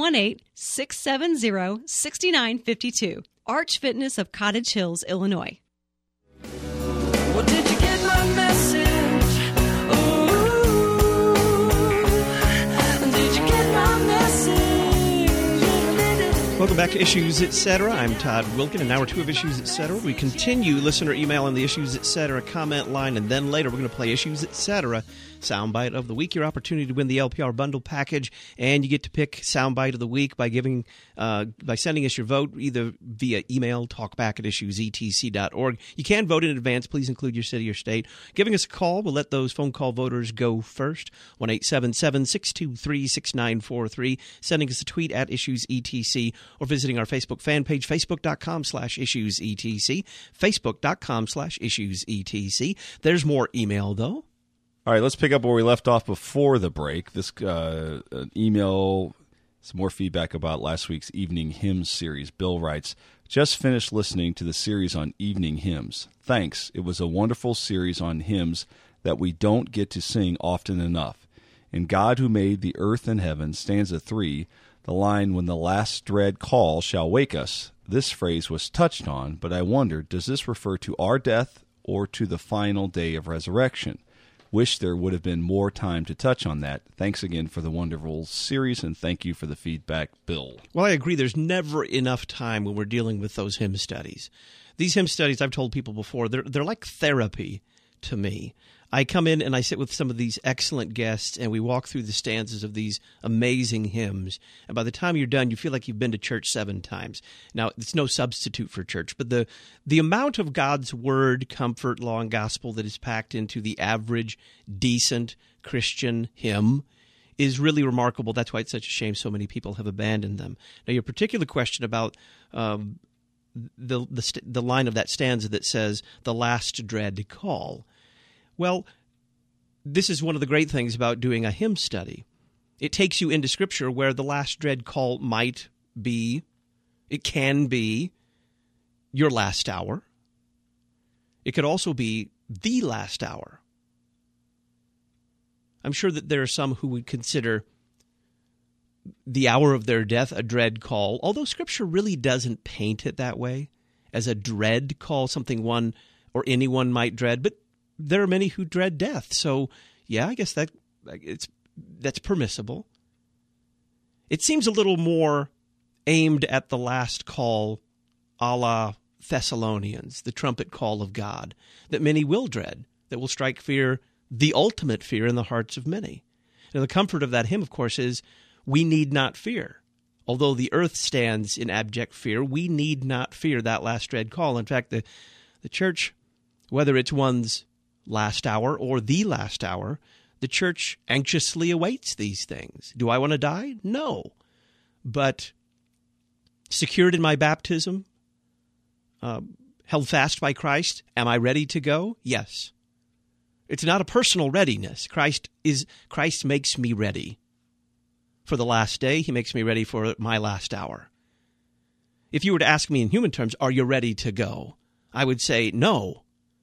[SPEAKER 7] 618-670-6952. Arch Fitness of Cottage Hills, Illinois.
[SPEAKER 3] Well, did you get my message? Ooh, did you get my message?
[SPEAKER 1] Welcome back to Issues Etc. I'm Todd Wilkin, and Hour 2 of Issues Etc. We continue listener email on the Issues Etc. comment line, and then later we're going to play Issues Etc. Soundbite of the Week, your opportunity to win the LPR bundle package, and you get to pick Soundbite of the Week by sending us your vote either via email, talkback@issuesetc.org. You can vote in advance. Please include your city or state. Giving us a call, we'll let those phone call voters go first. 1-877-623-6943. Sending us a tweet at IssuesETC, or visiting our Facebook fan page, facebook.com/IssuesETC, facebook.com/IssuesETC. There's more email, though.
[SPEAKER 2] All right, let's pick up where we left off before the break. This email, some more feedback about last week's Evening Hymns series. Bill writes, just finished listening to the series on evening hymns. Thanks. It was a wonderful series on hymns that we don't get to sing often enough. In God Who Made the Earth and Heaven, stanza 3, the line, when the last dread call shall wake us. This phrase was touched on, but I wondered, does this refer to our death or to the final day of resurrection? Wish there would have been more time to touch on that. Thanks again for the wonderful series, and thank you for the feedback, Bill.
[SPEAKER 1] Well, I agree. There's never enough time when we're dealing with those hymn studies. These hymn studies, I've told people before, they're like therapy to me. I come in and I sit with some of these excellent guests, and we walk through the stanzas of these amazing hymns. And by the time you're done, you feel like you've been to church 7 times. Now, it's no substitute for church, but the amount of God's word, comfort, law, and gospel that is packed into the average, decent Christian hymn is really remarkable. That's why it's such a shame so many people have abandoned them. Now, your particular question about the line of that stanza that says, "The last dread call." Well, this is one of the great things about doing a hymn study. It takes you into Scripture where the last dread call might be, it can be, your last hour. It could also be the last hour. I'm sure that there are some who would consider the hour of their death a dread call, although Scripture really doesn't paint it that way, as a dread call, something one or anyone might dread. But there are many who dread death, so yeah, I guess that's permissible. It seems a little more aimed at the last call, a la Thessalonians, the trumpet call of God, that many will dread, that will strike fear, the ultimate fear, in the hearts of many. And the comfort of that hymn, of course, is we need not fear. Although the earth stands in abject fear, we need not fear that last dread call. In fact, the church, whether it's one's last hour or the last hour, the church anxiously awaits these things. Do I want to die? No. But secured in my baptism, held fast by Christ, am I ready to go? Yes. It's not a personal readiness. Christ makes me ready for the last day. He makes me ready for my last hour. If you were to ask me in human terms, are you ready to go? I would say no.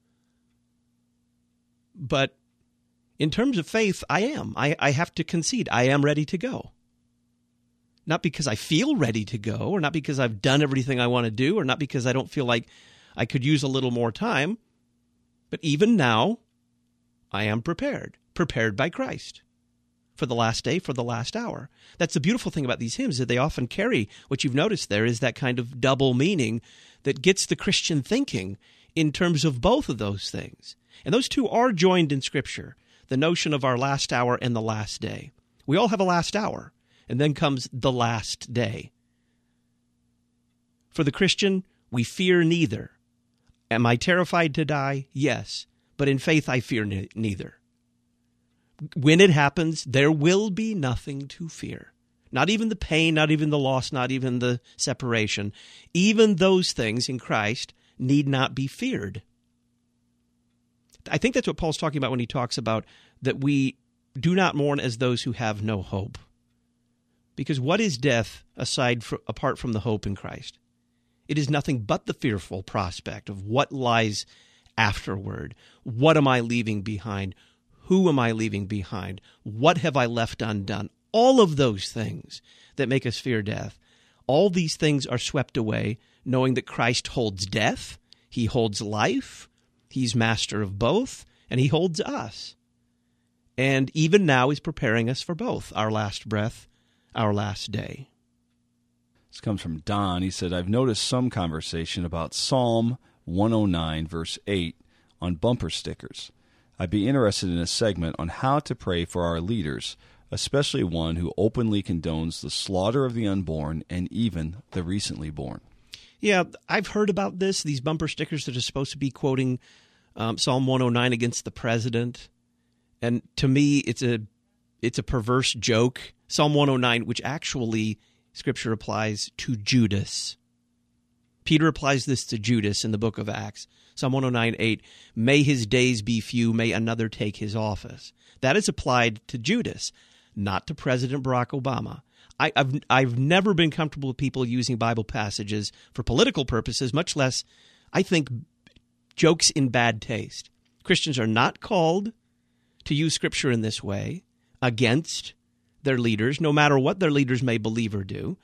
[SPEAKER 1] But in terms of faith, I am. I have to concede. I am ready to go. Not because I feel ready to go, or not because I've done everything I want to do, or not because I don't feel like I could use a little more time. But even now, I am prepared by Christ for the last day, for the last hour. That's the beautiful thing about these hymns, that they often carry, what you've noticed there is that kind of double meaning that gets the Christian thinking in terms of both of those things. And those two are joined in Scripture, the notion of our last hour and the last day. We all have a last hour, and then comes the last day. For the Christian, we fear neither. Am I terrified to die? Yes. But in faith, I fear neither. When it happens, there will be nothing to fear. Not even the pain, not even the loss, not even the separation. Even those things in Christ need not be feared. I think that's what Paul's talking about when he talks about that we do not mourn as those who have no hope. Because what is death apart from the hope in Christ? It is nothing but the fearful prospect of what lies afterward. What am I leaving behind? Who am I leaving behind? What have I left undone? All of those things that make us fear death, all these things are swept away, knowing that Christ holds death, he holds life, he's master of both, and he holds us. And even now he's preparing us for both, our last breath, our last day.
[SPEAKER 2] This comes from Don. He said, I've noticed some conversation about Psalm 109, verse 8, on bumper stickers. I'd be interested in a segment on how to pray for our leaders, especially one who openly condones the slaughter of the unborn and even the recently born.
[SPEAKER 1] Yeah, I've heard about this, these bumper stickers that are supposed to be quoting Psalm 109 against the president. And to me, it's a perverse joke. Psalm 109, which actually Scripture applies to Judas. Peter applies this to Judas in the book of Acts. Psalm 109:8, may his days be few, may another take his office. That is applied to Judas, not to President Barack Obama. I've never been comfortable with people using Bible passages for political purposes, much less, I think, jokes in bad taste. Christians are not called to use Scripture in this way against their leaders, no matter what their leaders may believe or do.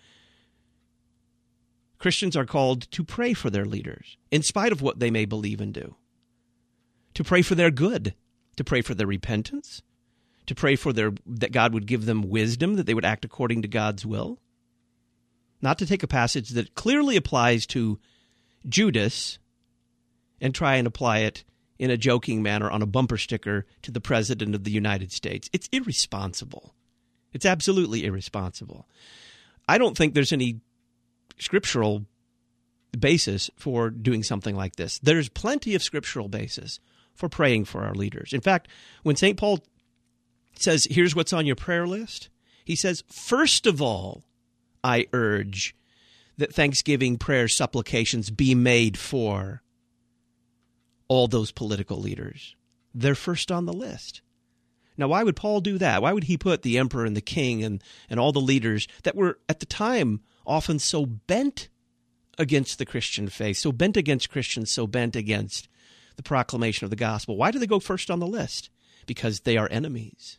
[SPEAKER 1] Christians are called to pray for their leaders, in spite of what they may believe and do. To pray for their good, to pray for their repentance, to pray for that God would give them wisdom, that they would act according to God's will. Not to take a passage that clearly applies to Judas and try and apply it in a joking manner on a bumper sticker to the President of the United States. It's irresponsible. It's absolutely irresponsible. I don't think there's any scriptural basis for doing something like this. There's plenty of scriptural basis for praying for our leaders. In fact, when St. Paul says, here's what's on your prayer list, he says, first of all, I urge that thanksgiving prayers, supplications be made for all those political leaders. They're first on the list. Now, why would Paul do that? Why would he put the emperor and the king and all the leaders that were at the time often so bent against the Christian faith, so bent against Christians, so bent against the proclamation of the gospel? Why do they go first on the list? Because they are enemies.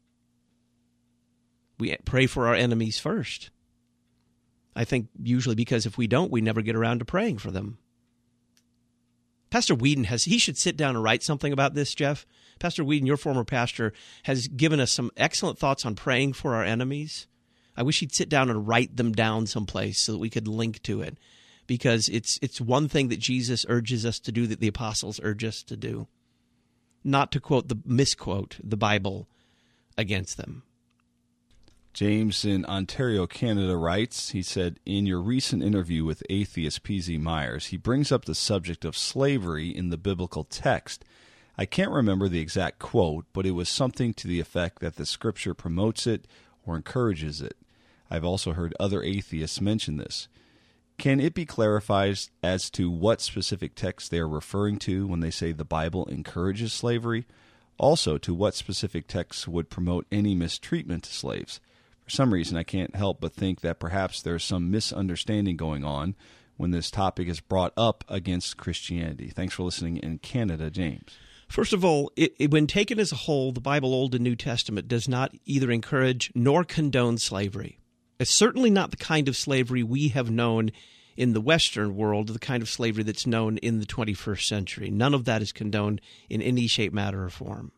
[SPEAKER 1] We pray for our enemies first. I think usually because if we don't, we never get around to praying for them. Pastor Whedon he should sit down and write something about this, Jeff. Pastor Whedon, your former pastor, has given us some excellent thoughts on praying for our enemies. I wish he'd sit down and write them down someplace so that we could link to it, because it's one thing that Jesus urges us to do that the apostles urge us to do, not to misquote the Bible against them.
[SPEAKER 2] James in Ontario, Canada writes, he said, in your recent interview with atheist P.Z. Myers, he brings up the subject of slavery in the biblical text. I can't remember the exact quote, but it was something to the effect that the scripture promotes it or encourages it. I've also heard other atheists mention this. Can it be clarified as to what specific text they are referring to when they say the Bible encourages slavery? Also, to what specific texts would promote any mistreatment to slaves? For some reason, I can't help but think that perhaps there's some misunderstanding going on when this topic is brought up against Christianity. Thanks for listening in Canada, James.
[SPEAKER 1] First of all, when taken as a whole, the Bible, Old and New Testament, does not either encourage nor condone slavery. It's certainly not the kind of slavery we have known in the Western world, the kind of slavery that's known in the 21st century. None of that is condoned in any shape, matter, or form.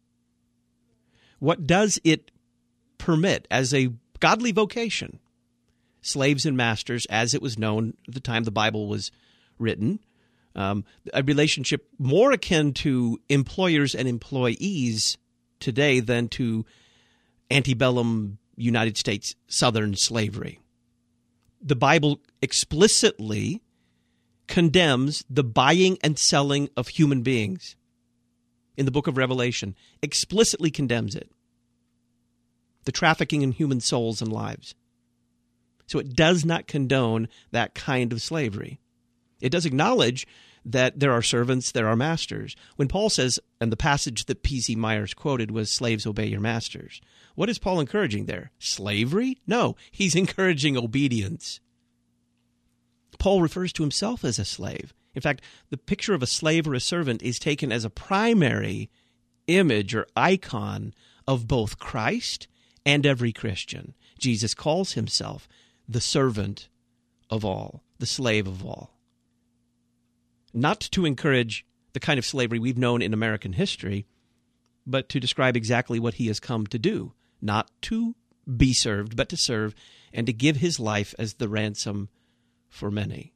[SPEAKER 1] What does it permit as a godly vocation? Slaves and masters, as it was known at the time the Bible was written, a relationship more akin to employers and employees today than to antebellum United States Southern slavery. The Bible explicitly condemns the buying and selling of human beings. In the book of Revelation, explicitly condemns it. The trafficking in human souls and lives. So it does not condone that kind of slavery. It does acknowledge that there are servants, there are masters. When Paul says, and the passage that P.Z. Myers quoted was, slaves, obey your masters. What is Paul encouraging there? Slavery? No, he's encouraging obedience. Paul refers to himself as a slave. In fact, the picture of a slave or a servant is taken as a primary image or icon of both Christ and every Christian. Jesus calls himself the servant of all, the slave of all. Not to encourage the kind of slavery we've known in American history, but to describe exactly what he has come to do. Not to be served, but to serve, and to give his life as the ransom for many.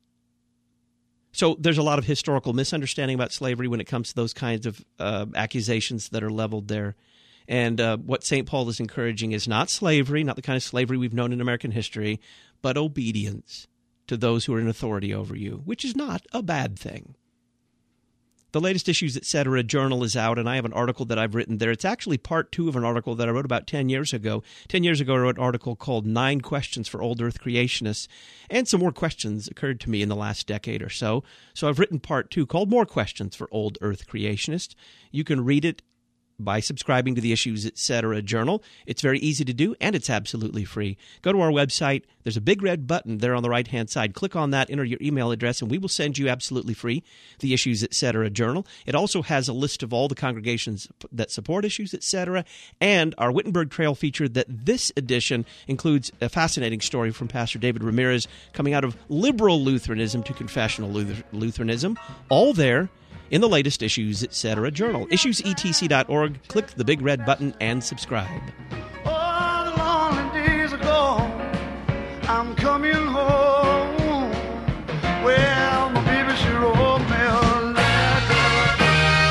[SPEAKER 1] So there's a lot of historical misunderstanding about slavery when it comes to those kinds of accusations that are leveled there. And what St. Paul is encouraging is not slavery, not the kind of slavery we've known in American history, but obedience to those who are in authority over you, which is not a bad thing. The latest Issues, Etc. journal is out, and I have an article that I've written there. It's actually part 2 of an article that I wrote about 10 years ago. 10 years ago, I wrote an article called 9 Questions for Old Earth Creationists, and some more questions occurred to me in the last decade or so. So I've written part 2 called More Questions for Old Earth Creationists. You can read it by subscribing to the Issues, Etc. journal. It's very easy to do, and it's absolutely free. Go to our website. There's a big red button there on the right-hand side. Click on that, enter your email address, and we will send you absolutely free the Issues, Etc. journal. It also has a list of all the congregations that support Issues, Etc., and our Wittenberg Trail feature that this edition includes a fascinating story from Pastor David Ramirez coming out of liberal Lutheranism to confessional Lutheranism, all there in the latest Issues, Etc. journal. IssuesETC.org. Click the big red button and subscribe.
[SPEAKER 3] Oh, the lonely days are gone. I'm coming home. Well, my baby, she wrote me a letter.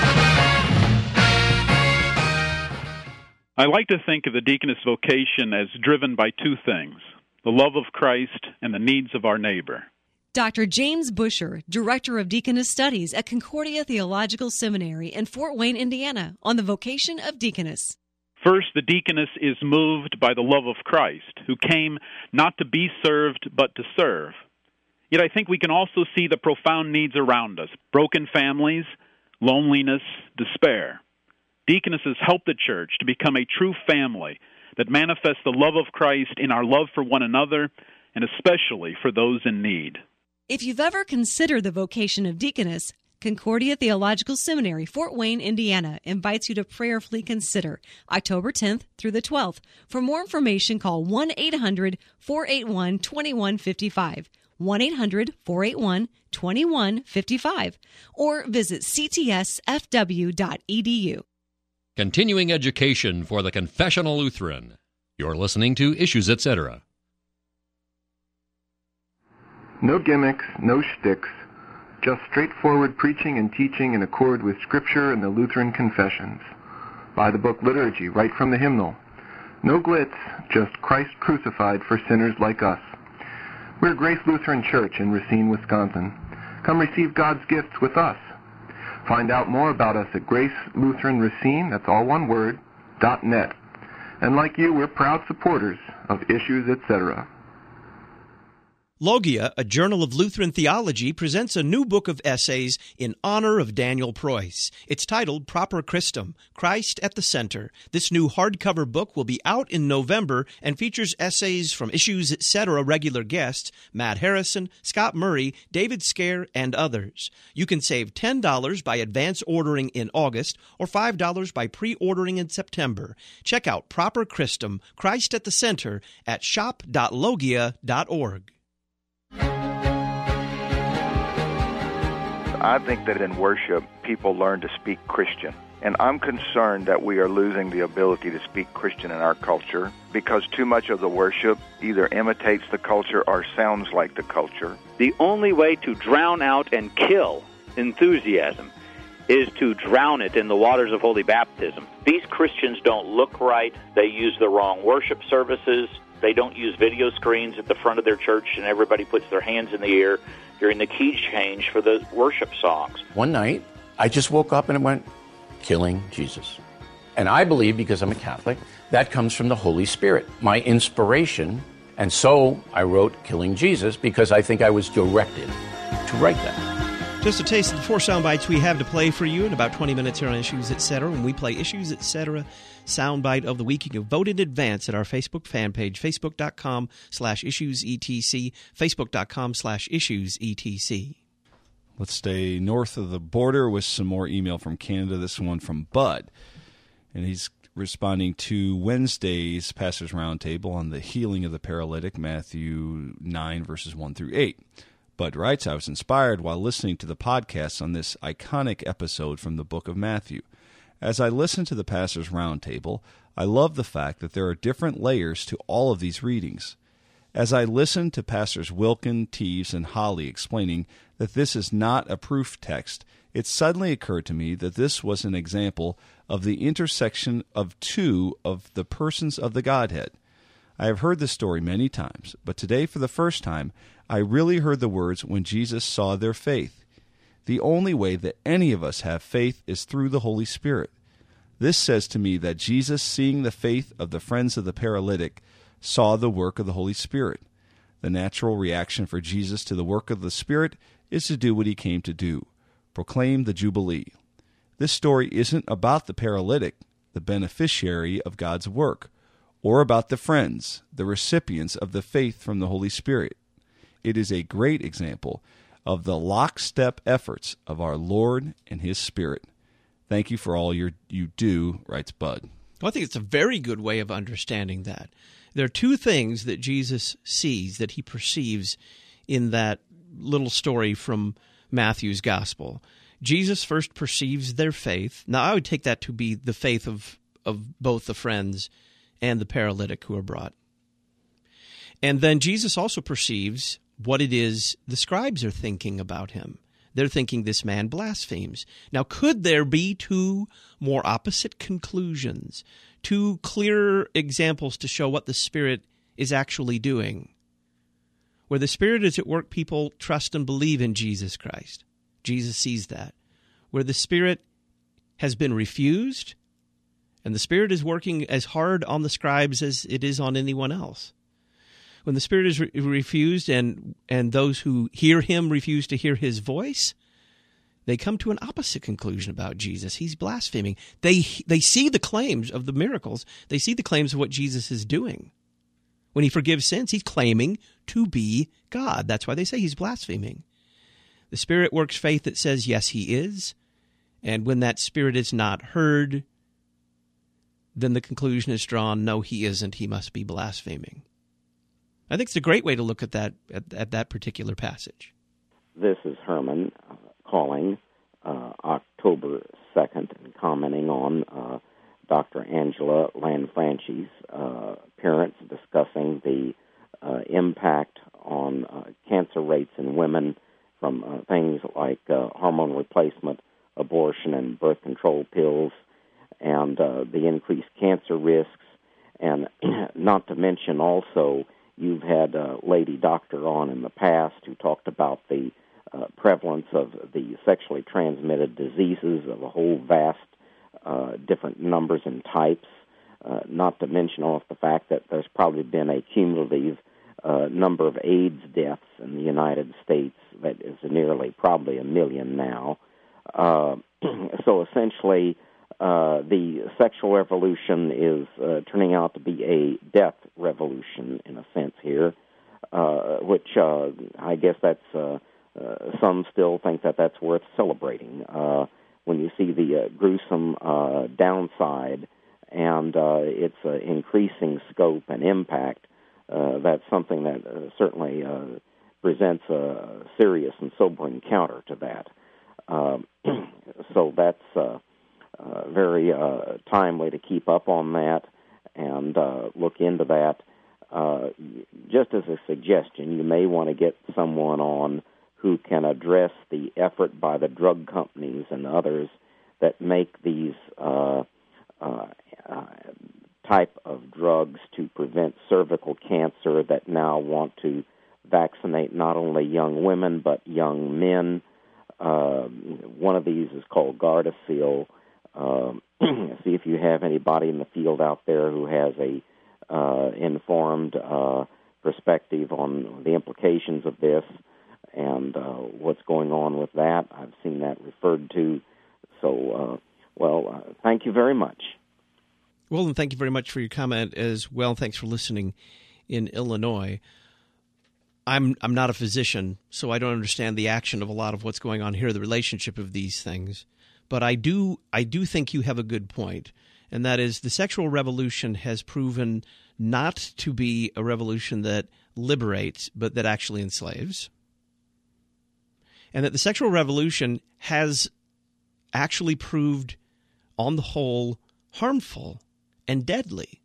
[SPEAKER 15] I like to think of the deaconess vocation as driven by 2 things, the love of Christ and the needs of our neighbor.
[SPEAKER 7] Dr. James Busher, Director of Deaconess Studies at Concordia Theological Seminary in Fort Wayne, Indiana, on the vocation of deaconess.
[SPEAKER 15] First, the deaconess is moved by the love of Christ, who came not to be served, but to serve. Yet I think we can also see the profound needs around us: broken families, loneliness, despair. Deaconesses help the church to become a true family that manifests the love of Christ in our love for one another, and especially for those in need.
[SPEAKER 7] If you've ever considered the vocation of deaconess, Concordia Theological Seminary, Fort Wayne, Indiana, invites you to prayerfully consider October 10th through the 12th. For more information, call 1-800-481-2155, 1-800-481-2155, or visit ctsfw.edu.
[SPEAKER 4] Continuing education for the Confessional Lutheran. You're listening to Issues, Etc.
[SPEAKER 16] No gimmicks, no shticks, just straightforward preaching and teaching in accord with Scripture and the Lutheran Confessions. Buy the book Liturgy right from the hymnal. No glitz, just Christ crucified for sinners like us. We're Grace Lutheran Church in Racine, Wisconsin. Come receive God's gifts with us. Find out more about us at Grace Lutheran Racine, that's all one word, .net. And like you, we're proud supporters of Issues, Etc.
[SPEAKER 1] Logia, a journal of Lutheran theology, presents a new book of essays in honor of Daniel Preuss. It's titled Proper Christum, Christ at the Center. This new hardcover book will be out in November and features essays from Issues, Etc. regular guests, Matt Harrison, Scott Murray, David Scare, and others. You can save $10 by advance ordering in August or $5 by pre-ordering in September. Check out Proper Christum, Christ at the Center at shop.logia.org.
[SPEAKER 8] I think that in worship, people learn to speak Christian. And I'm concerned that we are losing the ability to speak Christian in our culture because too much of the worship either imitates the culture or sounds like the culture.
[SPEAKER 9] The only way to drown out and kill enthusiasm is to drown it in the waters of holy baptism. These Christians don't look right. They use the wrong worship services. They don't use video screens at the front of their church and everybody puts their hands in the air during the key change for the worship songs.
[SPEAKER 10] One night, I just woke up and it went, killing Jesus. And I believe, because I'm a Catholic, that comes from the Holy Spirit, my inspiration. And so I wrote Killing Jesus because I think I was directed to write that.
[SPEAKER 1] Just a taste of the 4 sound bites we have to play for you in about 20 minutes here on Issues, Etc. When we play Issues, Etc. soundbite of the week, you can vote in advance at our Facebook fan page, facebook.com/issuesetc, facebook.com/issuesetc.
[SPEAKER 2] Let's stay north of the border with some more email from Canada. This one from Bud. And he's responding to Wednesday's Pastor's Roundtable on the healing of the paralytic, Matthew 9, verses 1 through 8. Bud writes, I was inspired while listening to the podcast on this iconic episode from the book of Matthew. As I listened to the Pastor's Roundtable, I love the fact that there are different layers to all of these readings. As I listened to Pastors Wilkin, Teves, and Holly explaining that this is not a proof text, it suddenly occurred to me that this was an example of the intersection of two of the persons of the Godhead. I have heard this story many times, but today for the first time, I really heard the words when Jesus saw their faith. The only way that any of us have faith is through the Holy Spirit. This says to me that Jesus, seeing the faith of the friends of the paralytic, saw the work of the Holy Spirit. The natural reaction for Jesus to the work of the Spirit is to do what he came to do, proclaim the Jubilee. This story isn't about the paralytic, the beneficiary of God's work, or about the friends, the recipients of the faith from the Holy Spirit. It is a great example of the lockstep efforts of our Lord and his Spirit. Thank you for all you do, writes Bud.
[SPEAKER 1] Well, I think it's a very good way of understanding that. There are two things that Jesus sees, that he perceives in that little story from Matthew's Gospel. Jesus first perceives their faith. Now, I would take that to be the faith of both the friends and the paralytic who are brought. And then Jesus also perceives what it is the scribes are thinking about him. They're thinking this man blasphemes. Now, could there be two more opposite conclusions, two clearer examples to show what the Spirit is actually doing? Where the Spirit is at work, people trust and believe in Jesus Christ. Jesus sees that. Where the Spirit has been refused, and the Spirit is working as hard on the scribes as it is on anyone else. When the Spirit is refused and those who hear him refuse to hear his voice, they come to an opposite conclusion about Jesus. He's blaspheming. They see the claims of the miracles. They see the claims of what Jesus is doing. When he forgives sins, he's claiming to be God. That's why they say he's blaspheming. The Spirit works faith that says, yes, he is. And when that Spirit is not heard, then the conclusion is drawn, no, he isn't. He must be blaspheming. I think it's a great way to look at that particular passage.
[SPEAKER 17] This is Herman calling October 2nd and commenting on Dr. Angela Lanfranchi's appearance discussing the impact on cancer rates in women from things like hormone replacement, abortion, and birth control pills, and the increased cancer risks, and not to mention also you've had a lady doctor on in the past who talked about the prevalence of the sexually transmitted diseases of a whole vast different numbers and types, not to mention off the fact that there's probably been a cumulative number of AIDS deaths in the United States that is nearly probably 1 million now. So essentially, the sexual revolution is turning out to be a death revolution in a sense here, which I guess that's some still think that that's worth celebrating. When you see the gruesome downside and its increasing scope and impact, that's something that certainly presents a serious and sobering counter to that. So that's very timely to keep up on that and look into that. Just as a suggestion, you may want to get someone on who can address the effort by the drug companies and others that make these type of drugs to prevent cervical cancer, that now want to vaccinate not only young women but young men. One of these is called Gardasil. See if you have anybody in the field out there who has a informed perspective on the implications of this and what's going on with that. I've seen that referred to. So, thank you very much.
[SPEAKER 1] Well, and thank you very much for your comment as well. Thanks for listening in Illinois. I'm not a physician, so I don't understand the action of a lot of what's going on here, the relationship of these things. But I do think you have a good point, and that is the sexual revolution has proven not to be a revolution that liberates, but that actually enslaves. And that the sexual revolution has actually proved, on the whole, harmful and deadly.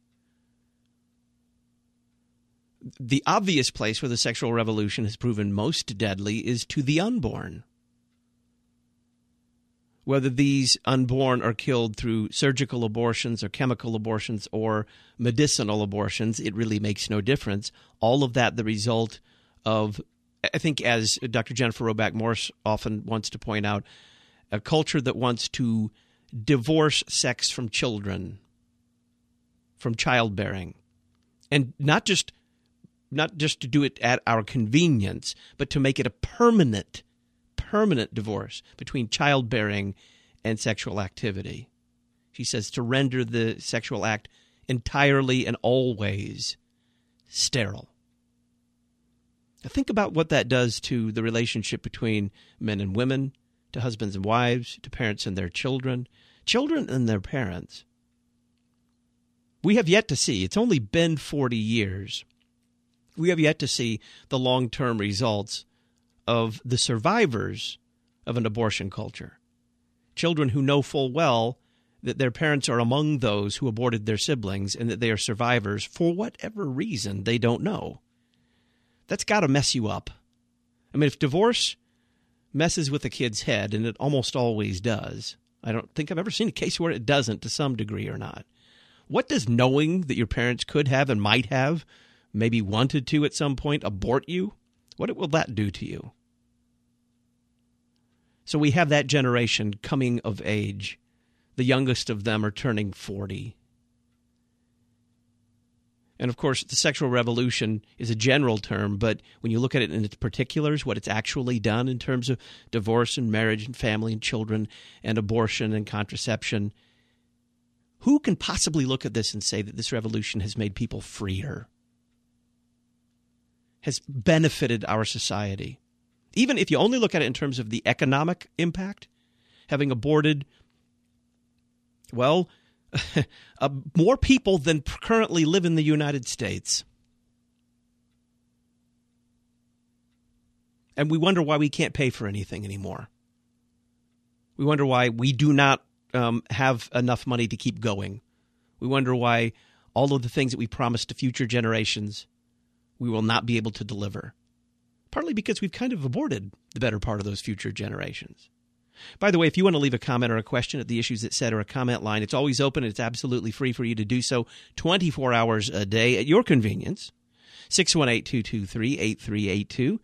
[SPEAKER 1] The obvious place where the sexual revolution has proven most deadly is to the unborn. Whether these unborn are killed through surgical abortions or chemical abortions or medicinal abortions, it really makes no difference. All of that the result of, I think, as Dr. Jennifer Roback Morse often wants to point out, a culture that wants to divorce sex from children, from childbearing, and not just to do it at our convenience, but to make it a permanent divorce between childbearing and sexual activity. She says to render the sexual act entirely and always sterile. Now think about what that does to the relationship between men and women, to husbands and wives, to parents and their children, children and their parents. We have yet to see, it's only been 40 years, we have yet to see the long-term results of the survivors of an abortion culture. Children who know full well that their parents are among those who aborted their siblings and that they are survivors for whatever reason they don't know. That's got to mess you up. I mean, if divorce messes with a kid's head, and it almost always does, I don't think I've ever seen a case where it doesn't to some degree or not. What does knowing that your parents could have and might have, maybe wanted to at some point, abort you? What will that do to you? So we have that generation coming of age. The youngest of them are turning 40. And, of course, the sexual revolution is a general term, but when you look at it in its particulars, what it's actually done in terms of divorce and marriage and family and children and abortion and contraception, who can possibly look at this and say that this revolution has made people freer, has benefited our society? Even if you only look at it in terms of the economic impact, having aborted, well, more people than currently live in the United States. And we wonder why we can't pay for anything anymore. We wonder why we do not have enough money to keep going. We wonder why all of the things that we promised to future generations we will not be able to deliver. Partly because we've kind of aborted the better part of those future generations. By the way, if you want to leave a comment or a question at the Issues Etc. comment line, it's always open. It's absolutely free for you to do so 24 hours a day at your convenience. 618-223-8382.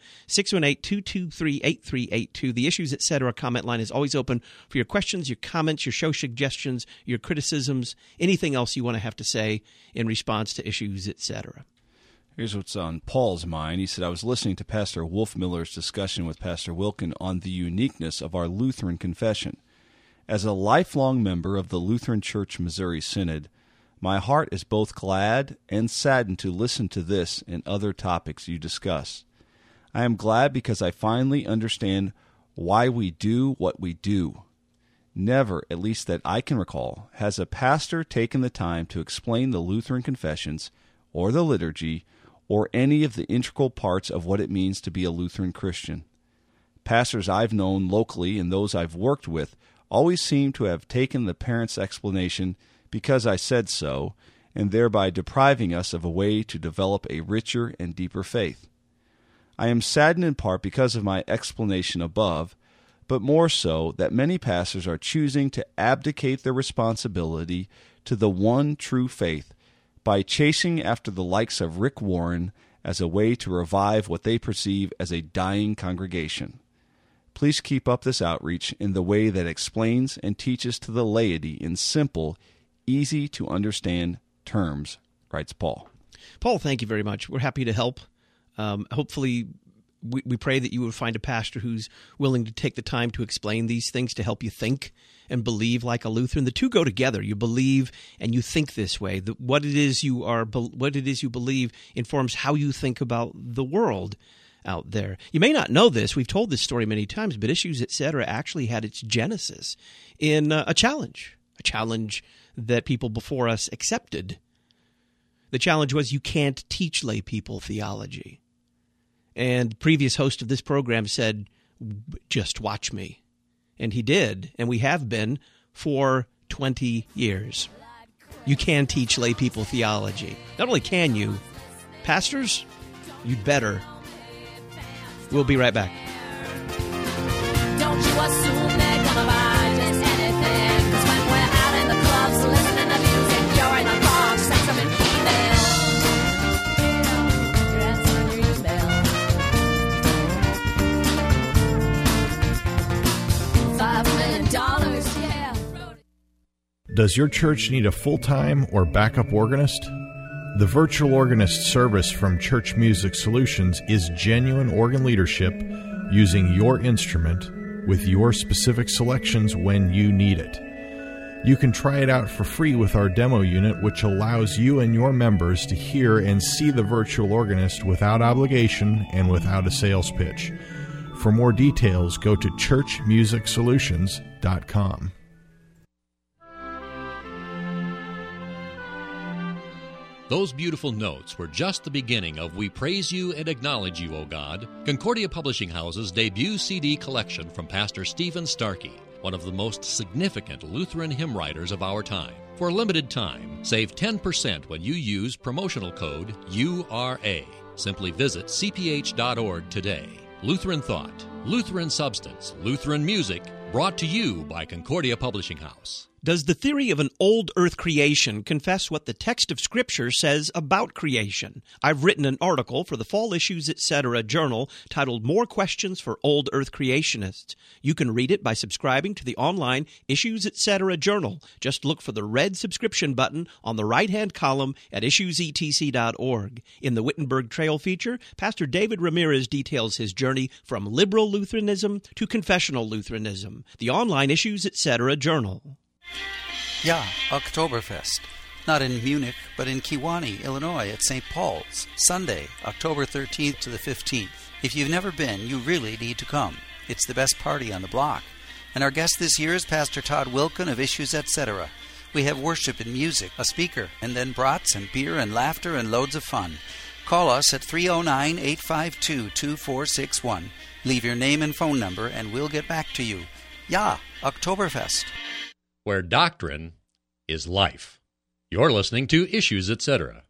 [SPEAKER 1] 618-223-8382. The Issues Etc. comment line is always open for your questions, your comments, your show suggestions, your criticisms, anything else you want to have to say in response to Issues Etc.
[SPEAKER 2] Here's what's on Paul's mind. He said, I was listening to Pastor Wolfmiller's discussion with Pastor Wilkin on the uniqueness of our Lutheran confession. As a lifelong member of the Lutheran Church Missouri Synod, my heart is both glad and saddened to listen to this and other topics you discuss. I am glad because I finally understand why we do what we do. Never, at least that I can recall, has a pastor taken the time to explain the Lutheran confessions or the liturgy or any of the integral parts of what it means to be a Lutheran Christian. Pastors I've known locally and those I've worked with always seem to have taken the parents' explanation because I said so, and thereby depriving us of a way to develop a richer and deeper faith. I am saddened in part because of my explanation above, but more so that many pastors are choosing to abdicate their responsibility to the one true faith by chasing after the likes of Rick Warren as a way to revive what they perceive as a dying congregation. Please keep up this outreach in the way that explains and teaches to the laity in simple, easy-to-understand terms, writes Paul.
[SPEAKER 1] Paul, thank you very much. We're happy to help. Hopefully, we pray that you would find a pastor who's willing to take the time to explain these things to help you think and believe like a Lutheran. The two go together. You believe and you think this way. What it is you believe informs how you think about the world out there. You may not know this. We've told this story many times, but Issues Etc. actually had its genesis in a challenge that people before us accepted. The challenge was you can't teach lay people theology. And the previous host of this program said, just watch me. And he did, and we have been for 20 years. You can teach lay people theology. Not only can you, pastors, you'd better. We'll be right back.
[SPEAKER 18] Don't you assume they're gonna buy just anything? 'Cause when we're out in the clubs listening to music, you're in the car, send them an email. You're answering your email. $5 million, yeah.
[SPEAKER 5] Does your church need a full-time or backup organist? The Virtual Organist service from Church Music Solutions is genuine organ leadership using your instrument with your specific selections when you need it. You can try it out for free with our demo unit, which allows you and your members to hear and see the virtual organist without obligation and without a sales pitch. For more details, go to churchmusicsolutions.com.
[SPEAKER 4] Those beautiful notes were just the beginning of We Praise You and Acknowledge You, O God, Concordia Publishing House's debut CD collection from Pastor Stephen Starkey, one of the most significant Lutheran hymn writers of our time. For a limited time, save 10% when you use promotional code URA. Simply visit cph.org today. Lutheran Thought, Lutheran Substance, Lutheran Music, brought to you by Concordia Publishing House.
[SPEAKER 1] Does the theory of an old earth creation confess what the text of Scripture says about creation? I've written an article for the Fall Issues Etc. journal titled More Questions for Old Earth Creationists. You can read it by subscribing to the online Issues Etc. journal. Just look for the red subscription button on the right-hand column at issuesetc.org. In the Wittenberg Trail feature, Pastor David Ramirez details his journey from liberal Lutheranism to confessional Lutheranism. The online Issues Etc. journal.
[SPEAKER 19] Yeah, Oktoberfest. Not in Munich, but in Kewanee, Illinois at St. Paul's, Sunday, October 13th to the 15th. If you've never been, you really need to come. It's the best party on the block. And our guest this year is Pastor Todd Wilken of Issues Etc. We have worship and music, a speaker, and then brats and beer and laughter and loads of fun. Call us at 309-852-2461. Leave your name and phone number, and we'll get back to you. Yeah, Oktoberfest.
[SPEAKER 4] Where doctrine is life. You're listening to Issues Etc.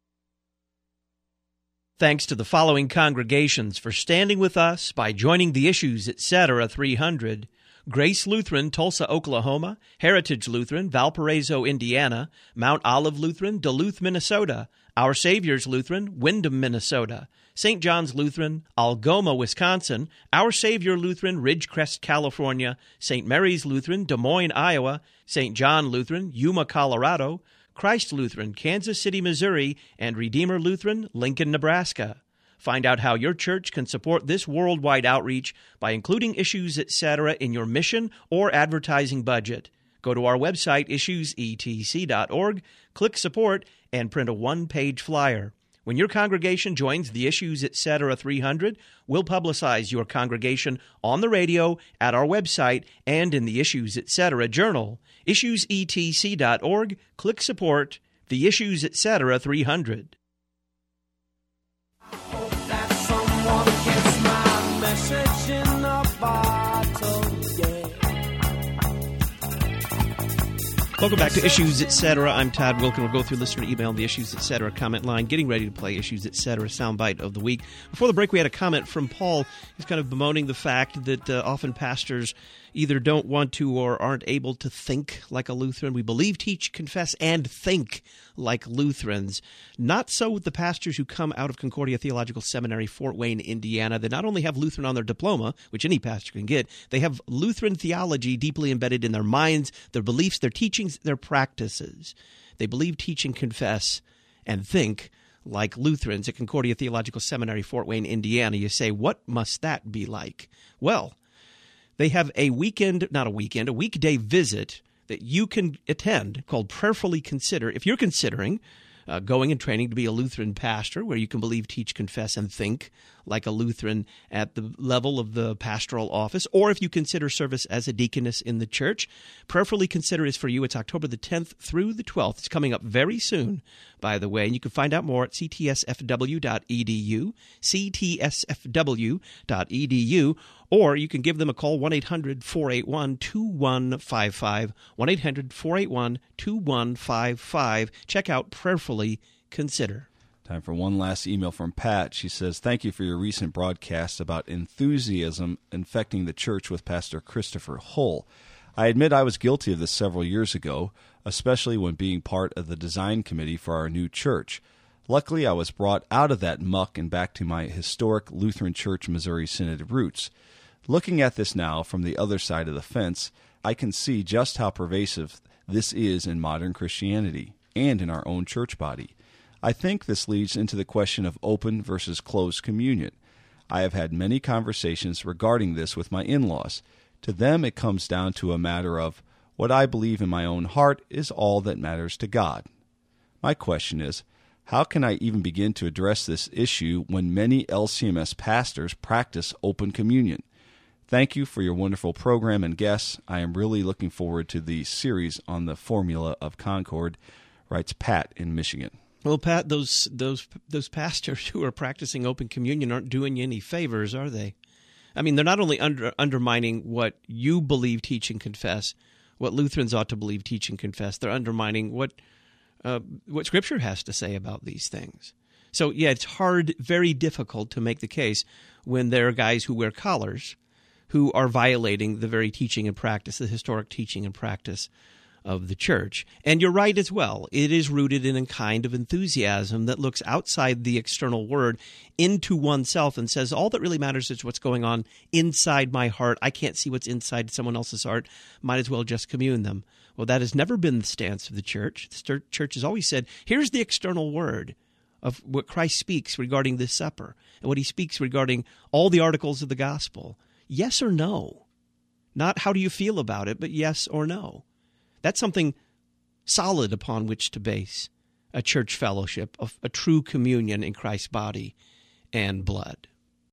[SPEAKER 1] Thanks to the following congregations for standing with us by joining the Issues Etc. 300. Grace Lutheran, Tulsa, Oklahoma; Heritage Lutheran, Valparaiso, Indiana; Mount Olive Lutheran, Duluth, Minnesota; Our Savior's Lutheran, Windham, Minnesota; St. John's Lutheran, Algoma, Wisconsin; Our Savior Lutheran, Ridgecrest, California; St. Mary's Lutheran, Des Moines, Iowa; St. John Lutheran, Yuma, Colorado; Christ Lutheran, Kansas City, Missouri; and Redeemer Lutheran, Lincoln, Nebraska. Find out how your church can support this worldwide outreach by including Issues Etc. in your mission or advertising budget. Go to our website, issuesetc.org, click Support, and print a one-page flyer. When your congregation joins the Issues Etc. 300, we'll publicize your congregation on the radio, at our website, and in the Issues Etc. journal. issuesetc.org, click Support, the Issues Etc. 300.
[SPEAKER 18] Message in a bottle, yeah.
[SPEAKER 1] Welcome back to Issues Etc. I'm Todd Wilken. We'll go through listener email, the Issues Etc. comment line, getting ready to play Issues Etc. soundbite of the week. Before the break, we had a comment from Paul. He's kind of bemoaning the fact that often pastors either don't want to or aren't able to think like a Lutheran. We believe, teach, confess, and think like Lutherans. Not so with the pastors who come out of Concordia Theological Seminary, Fort Wayne, Indiana. They not only have Lutheran on their diploma, which any pastor can get, they have Lutheran theology deeply embedded in their minds, their beliefs, their teachings, their practices. They believe, teach, and confess, and think like Lutherans at Concordia Theological Seminary, Fort Wayne, Indiana. You say, what must that be like? Well, they have a weekday visit that you can attend called Prayerfully Consider. If you're considering going and training to be a Lutheran pastor, where you can believe, teach, confess, and think like a Lutheran at the level of the pastoral office, or if you consider service as a deaconess in the church, Prayerfully Consider is for you. It's October the 10th through the 12th. It's coming up very soon, by the way, and you can find out more at ctsfw.edu, ctsfw.edu, or you can give them a call, 1-800-481-2155, 1-800-481-2155. Check out Prayerfully Consider.
[SPEAKER 2] Time for one last email from Pat. She says, thank you for your recent broadcast about enthusiasm infecting the church with Pastor Christopher Hull. I admit I was guilty of this several years ago, especially when being part of the design committee for our new church. Luckily, I was brought out of that muck and back to my historic Lutheran Church Missouri Synod roots. Looking at this now from the other side of the fence, I can see just how pervasive this is in modern Christianity and in our own church body. I think this leads into the question of open versus closed communion. I have had many conversations regarding this with my in-laws. To them, it comes down to a matter of what I believe in my own heart is all that matters to God. My question is, how can I even begin to address this issue when many LCMS pastors practice open communion? Thank you for your wonderful program and guests. I am really looking forward to the series on the formula of Concord, writes Pat in Michigan.
[SPEAKER 1] Well, Pat, those pastors who are practicing open communion aren't doing you any favors, are they? I mean, they're not only undermining what you believe, teach, and confess, what Lutherans ought to believe, teach, and confess. They're undermining what Scripture has to say about these things. So, yeah, it's hard, very difficult to make the case when there are guys who wear collars who are violating the very teaching and practice, the historic teaching and practice of the church. And you're right as well. It is rooted in a kind of enthusiasm that looks outside the external word into oneself and says, all that really matters is what's going on inside my heart. I can't see what's inside someone else's heart. Might as well just commune them. Well, that has never been the stance of the church. The church has always said, here's the external word of what Christ speaks regarding this supper and what he speaks regarding all the articles of the gospel. Yes or no? Not how do you feel about it, but yes or no. That's something solid upon which to base a church fellowship, of a true communion in Christ's body and blood.